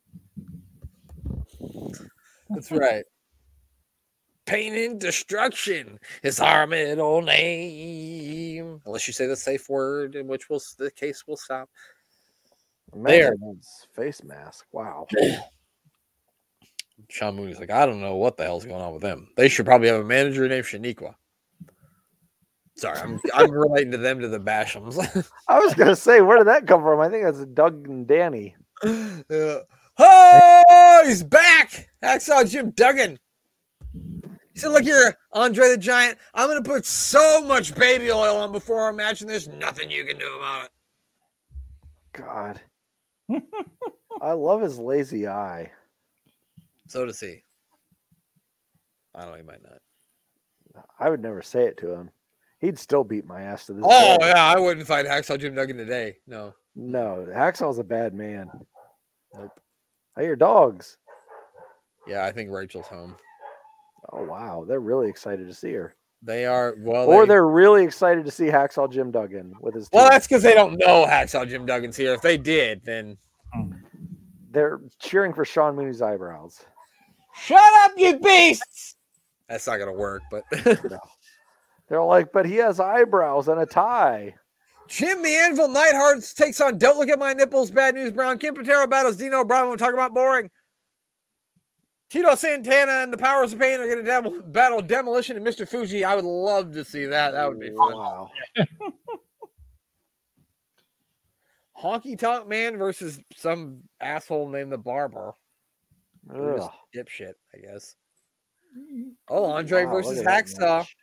That's right. Pain and destruction is our middle name. Unless you say the safe word, in which will the case will stop. There. Imagine his face mask. Wow. Sean Mooney's like, I don't know what the hell's going on with them. They should probably have a manager named Shaniqua. Sorry, I'm I'm relating to them to the Bashams. I was gonna say, where did that come from? I think that's Doug and Danny. Yeah. Oh, he's back! Hacksaw Jim Duggan. He said, look here, Andre the Giant, I'm going to put so much baby oil on before our match, and there's nothing you can do about it. God. I love his lazy eye. So does he. I don't know, he might not. I would never say it to him. He'd still beat my ass to this Oh, day. yeah, I wouldn't fight Hacksaw Jim Duggan today. No. No, Hacksaw's a bad man. Nope. Hey, your dogs. Yeah, I think Rachel's home. Oh, wow. They're really excited to see her. They are, well, Or they, they're really excited to see Hacksaw Jim Duggan with his well, team. that's because they don't know Hacksaw Jim Duggan's here. If they did, then They're cheering for Sean Mooney's eyebrows. shut up, you beasts. That's not going to work, but No. They're like, but he has eyebrows and a tie. Jim the Anvil Neidhart takes on Don't Look at My Nipples, Bad News Brown. Kim Patero battles Dino Bravo. Talk about boring. Tito Santana and the Powers of Pain are going to dem- battle Demolition and Mister Fuji. I would love to see that. That would be fun. Wow. Honky Tonk Man versus some asshole named the Barber. Or just Ugh. dipshit, I guess. Oh, Andre Wow, versus look at that Hacksaw. match.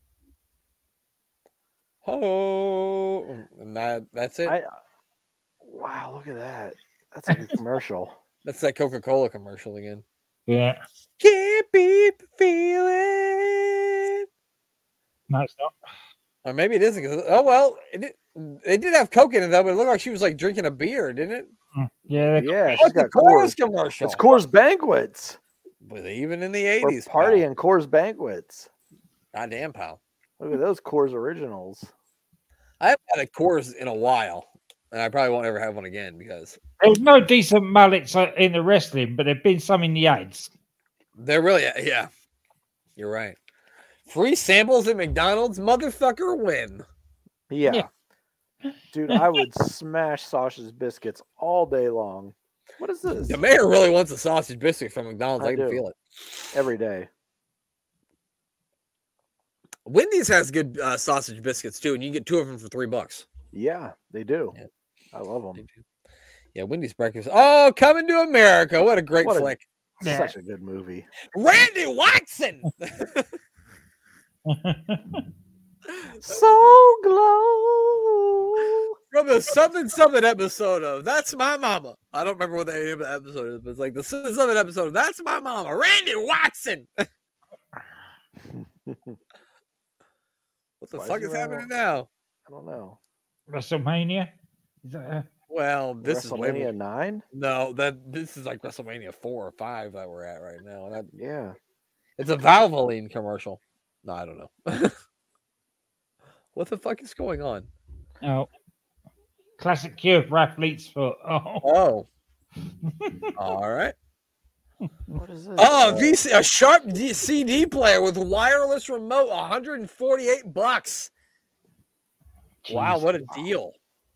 Oh, and that, that's it. I, wow, look at that. That's like a commercial. That's that Coca-Cola commercial again. Yeah. Can't beat the feeling. No, it's not. Or maybe it isn't. 'Cause, oh, well, it did, they did have Coke in it, though, but it looked like she was like drinking a beer, didn't it? Yeah. Yeah, she's What's the got Coors Coors. commercial? It's Coors Banquets. Was it even in the We're eighties? partying Coors Banquets. God damn, pal. Look at those Coors originals. I haven't had a Coors in a while, and I probably won't ever have one again because There's no decent mullets uh, in the wrestling, but there've been some in the ads. they're really yeah. You're right. Free samples at McDonald's, motherfucker, win. Yeah. Yeah. Dude, I would smash sausage biscuits all day long. What is this? The mayor really wants a sausage biscuit from McDonald's. I, I can do. feel it. Every day. Wendy's has good uh, sausage biscuits too, and you can get two of them for three bucks. Yeah, they do. Yeah. I love them. Yeah, Wendy's breakfast. Oh, Coming to America! What a great What a- flick. Yeah. Such a good movie. Randy Watson. So glow. From the something something episode of That's My Mama. I don't remember what the name of the episode is, but it's like the something something episode of That's My Mama. Randy Watson. What the Why fuck is is he happening around? now? I don't know. WrestleMania. Is that a... Well, this is way WrestleMania more- nine? no that this is like WrestleMania four or five that we're at right now. And that, Yeah. it's a Valvoline commercial. No, I don't know. What the fuck is going on? Oh, classic cure for athlete's foot. Oh, Oh, all right. What is this? Oh, Uh, V C, a Sharp D- C D player with wireless remote, one hundred forty-eight bucks. Wow, jeez. what a deal!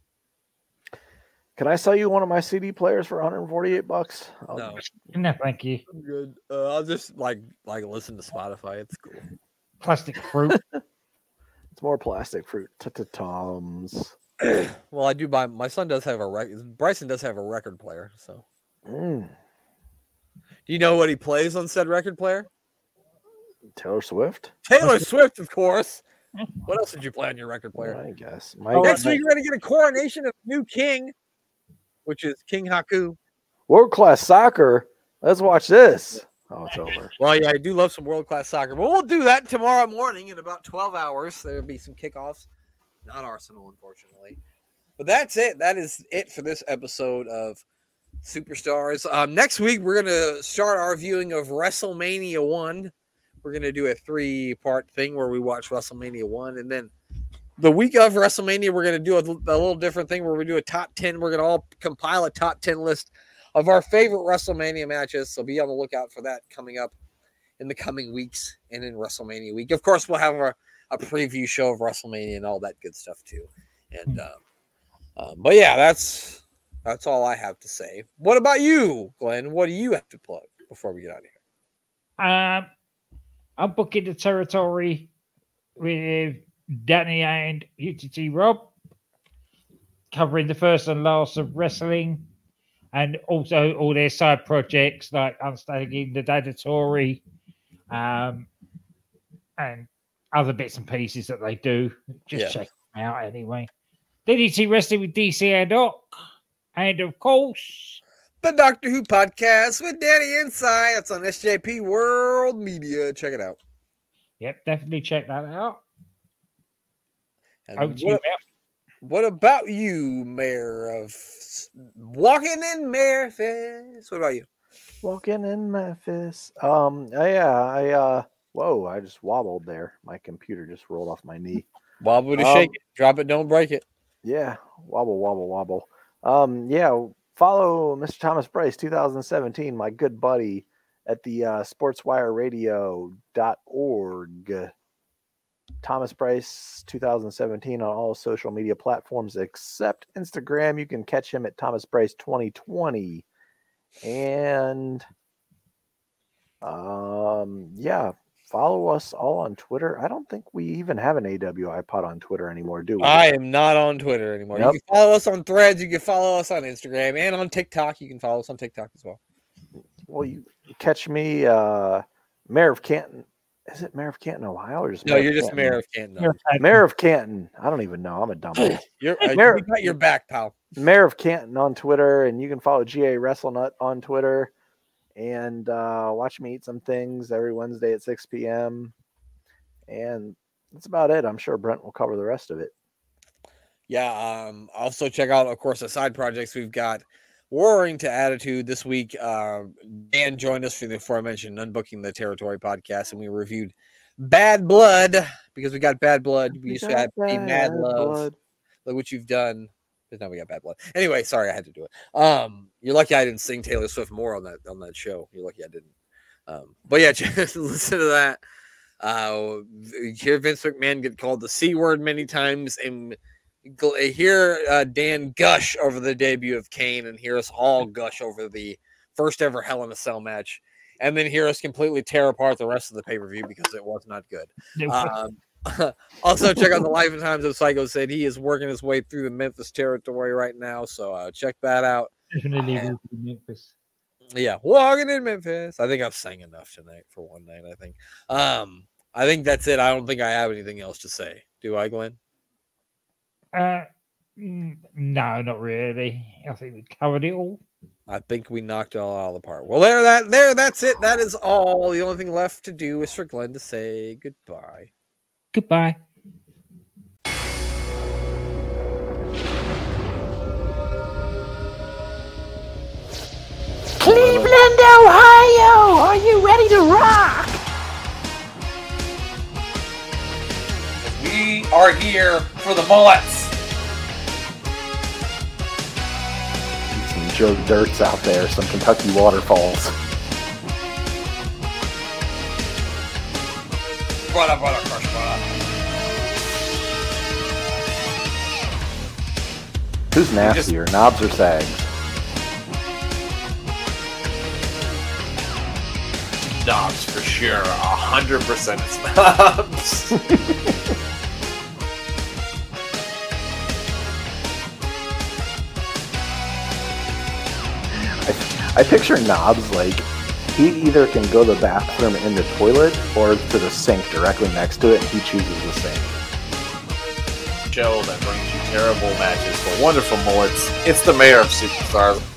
Can I sell you one of my C D players for one hundred forty-eight bucks? I'll- No, No, thank you. I'm good. Uh, I'll just like like listen to Spotify. It's cool. Plastic fruit. It's more plastic fruit. Tums. Well, I do buy. My son does have a record. Bryson does have a record player. So, Mm. do you know what he plays on said record player? Taylor Swift? Taylor Swift, of course. What else did you play on your record player? I guess. My, Next my week, we're gonna get a coronation of new king, which is King Haku. world class soccer. Let's watch this. Oh, it's over. Well, yeah, I do love some world class soccer, but we'll do that tomorrow morning in about twelve hours. There'll be some kickoffs, not Arsenal, unfortunately. But that's it. That is it for this episode of Superstars. Um, next week, we're going to start our viewing of WrestleMania one. We're going to do a three part thing where we watch WrestleMania one. And then the week of WrestleMania, we're going to do a, a little different thing where we do a top ten. We're going to all compile a top ten list of our favorite WrestleMania matches. So be on the lookout for that coming up in the coming weeks and in WrestleMania week. Of course, we'll have a, a preview show of WrestleMania and all that good stuff too. And, um, um, but yeah, that's, that's all I have to say. What about you, Glenn? What do you have to plug before we get out of here? Um, I'm booking the territory with Danny and U T T Rob, covering the first and last of wrestling, and also all their side projects like Unstaging the Dadatory, um, and other bits and pieces that they do. Just Yeah. check them out anyway. D D T Wrestling with D C and Doc, and of course, The Doctor Who podcast with Danny Inside. It's on S J P World Media. Check it out. yep, definitely check that out. And Over to you, what, what about you, Mayor of Walking in Memphis? What about you? Walking in Memphis. Um, uh, yeah, I, uh, whoa, I just wobbled there. My computer just rolled off my knee. Wobble to Um, shake it. Drop it, don't break it. Yeah, wobble, wobble, wobble. Um, yeah, follow Mister Thomas Bryce, two thousand seventeen, my good buddy, at the uh, sports wire radio dot org. Thomas Bryce, two thousand seventeen, on all social media platforms except Instagram. You can catch him at Thomas Bryce twenty twenty. And um, yeah, follow us all on Twitter. I don't think we even have an A W I pod on Twitter anymore, do we? I am not on Twitter anymore. Yep. You can follow us on Threads. You can follow us on Instagram and on TikTok. You can follow us on TikTok as well. Well, you catch me, uh, Mayor of Canton. Is it Mayor of Canton, Ohio, or just No, Mayor you're of just Canton? Mayor of Canton. You're Mayor of Canton. I don't even know. I'm a dumbass. You're, uh, Mayor- you got your back, pal. Mayor of Canton on Twitter, and you can follow G A WrestleNut on Twitter, and uh, watch me eat some things every Wednesday at six p.m. And that's about it. I'm sure Brent will cover the rest of it. Yeah. Um, also check out, of course, the side projects we've got. Warring to Attitude this week. Uh, Dan joined us for the aforementioned Unbooking the Territory podcast, and we reviewed Bad Blood because we got Bad Blood. We, used to have got be Mad bad Love. blood. Look what you've done. But now we got bad blood. Anyway, sorry, I had to do it. Um, you're lucky I didn't sing Taylor Swift more on that on that show. You're lucky I didn't. Um, but yeah, just listen to that. Uh, hear Vince McMahon get called the C word many times, and hear uh, Dan gush over the debut of Kane, and hear us all gush over the first ever Hell in a Cell match, and then hear us completely tear apart the rest of the pay per view because it was not good. Um, also, check out the Life and Times of Psycho Sid. He is working his way through the Memphis territory right now, so uh, check that out. Definitely and, Memphis. Yeah, walking in Memphis. I think I've sang enough tonight for one night. I think. Um, I think that's it. I don't think I have anything else to say. Do I, Glenn? Uh, no, not really. I think we covered it all. I think we knocked it all out of the park. Well, there, that, there, that's it. That is all. The only thing left to do is for Glenn to say goodbye. Goodbye. Cleveland, Ohio, are you ready to rock? We are here for the mullets. Some Joe Dirts out there, some Kentucky waterfalls. Brother, brother, crush, brother. Who's nastier, just... Knobs or Sags? Knobs for sure. A hundred percent it's Knobs. I, I picture Knobs like he either can go to the bathroom in the toilet or to the sink directly next to it, and he chooses the sink. Show that brings you terrible matches but wonderful mullets. It's the Mayor of Superstars.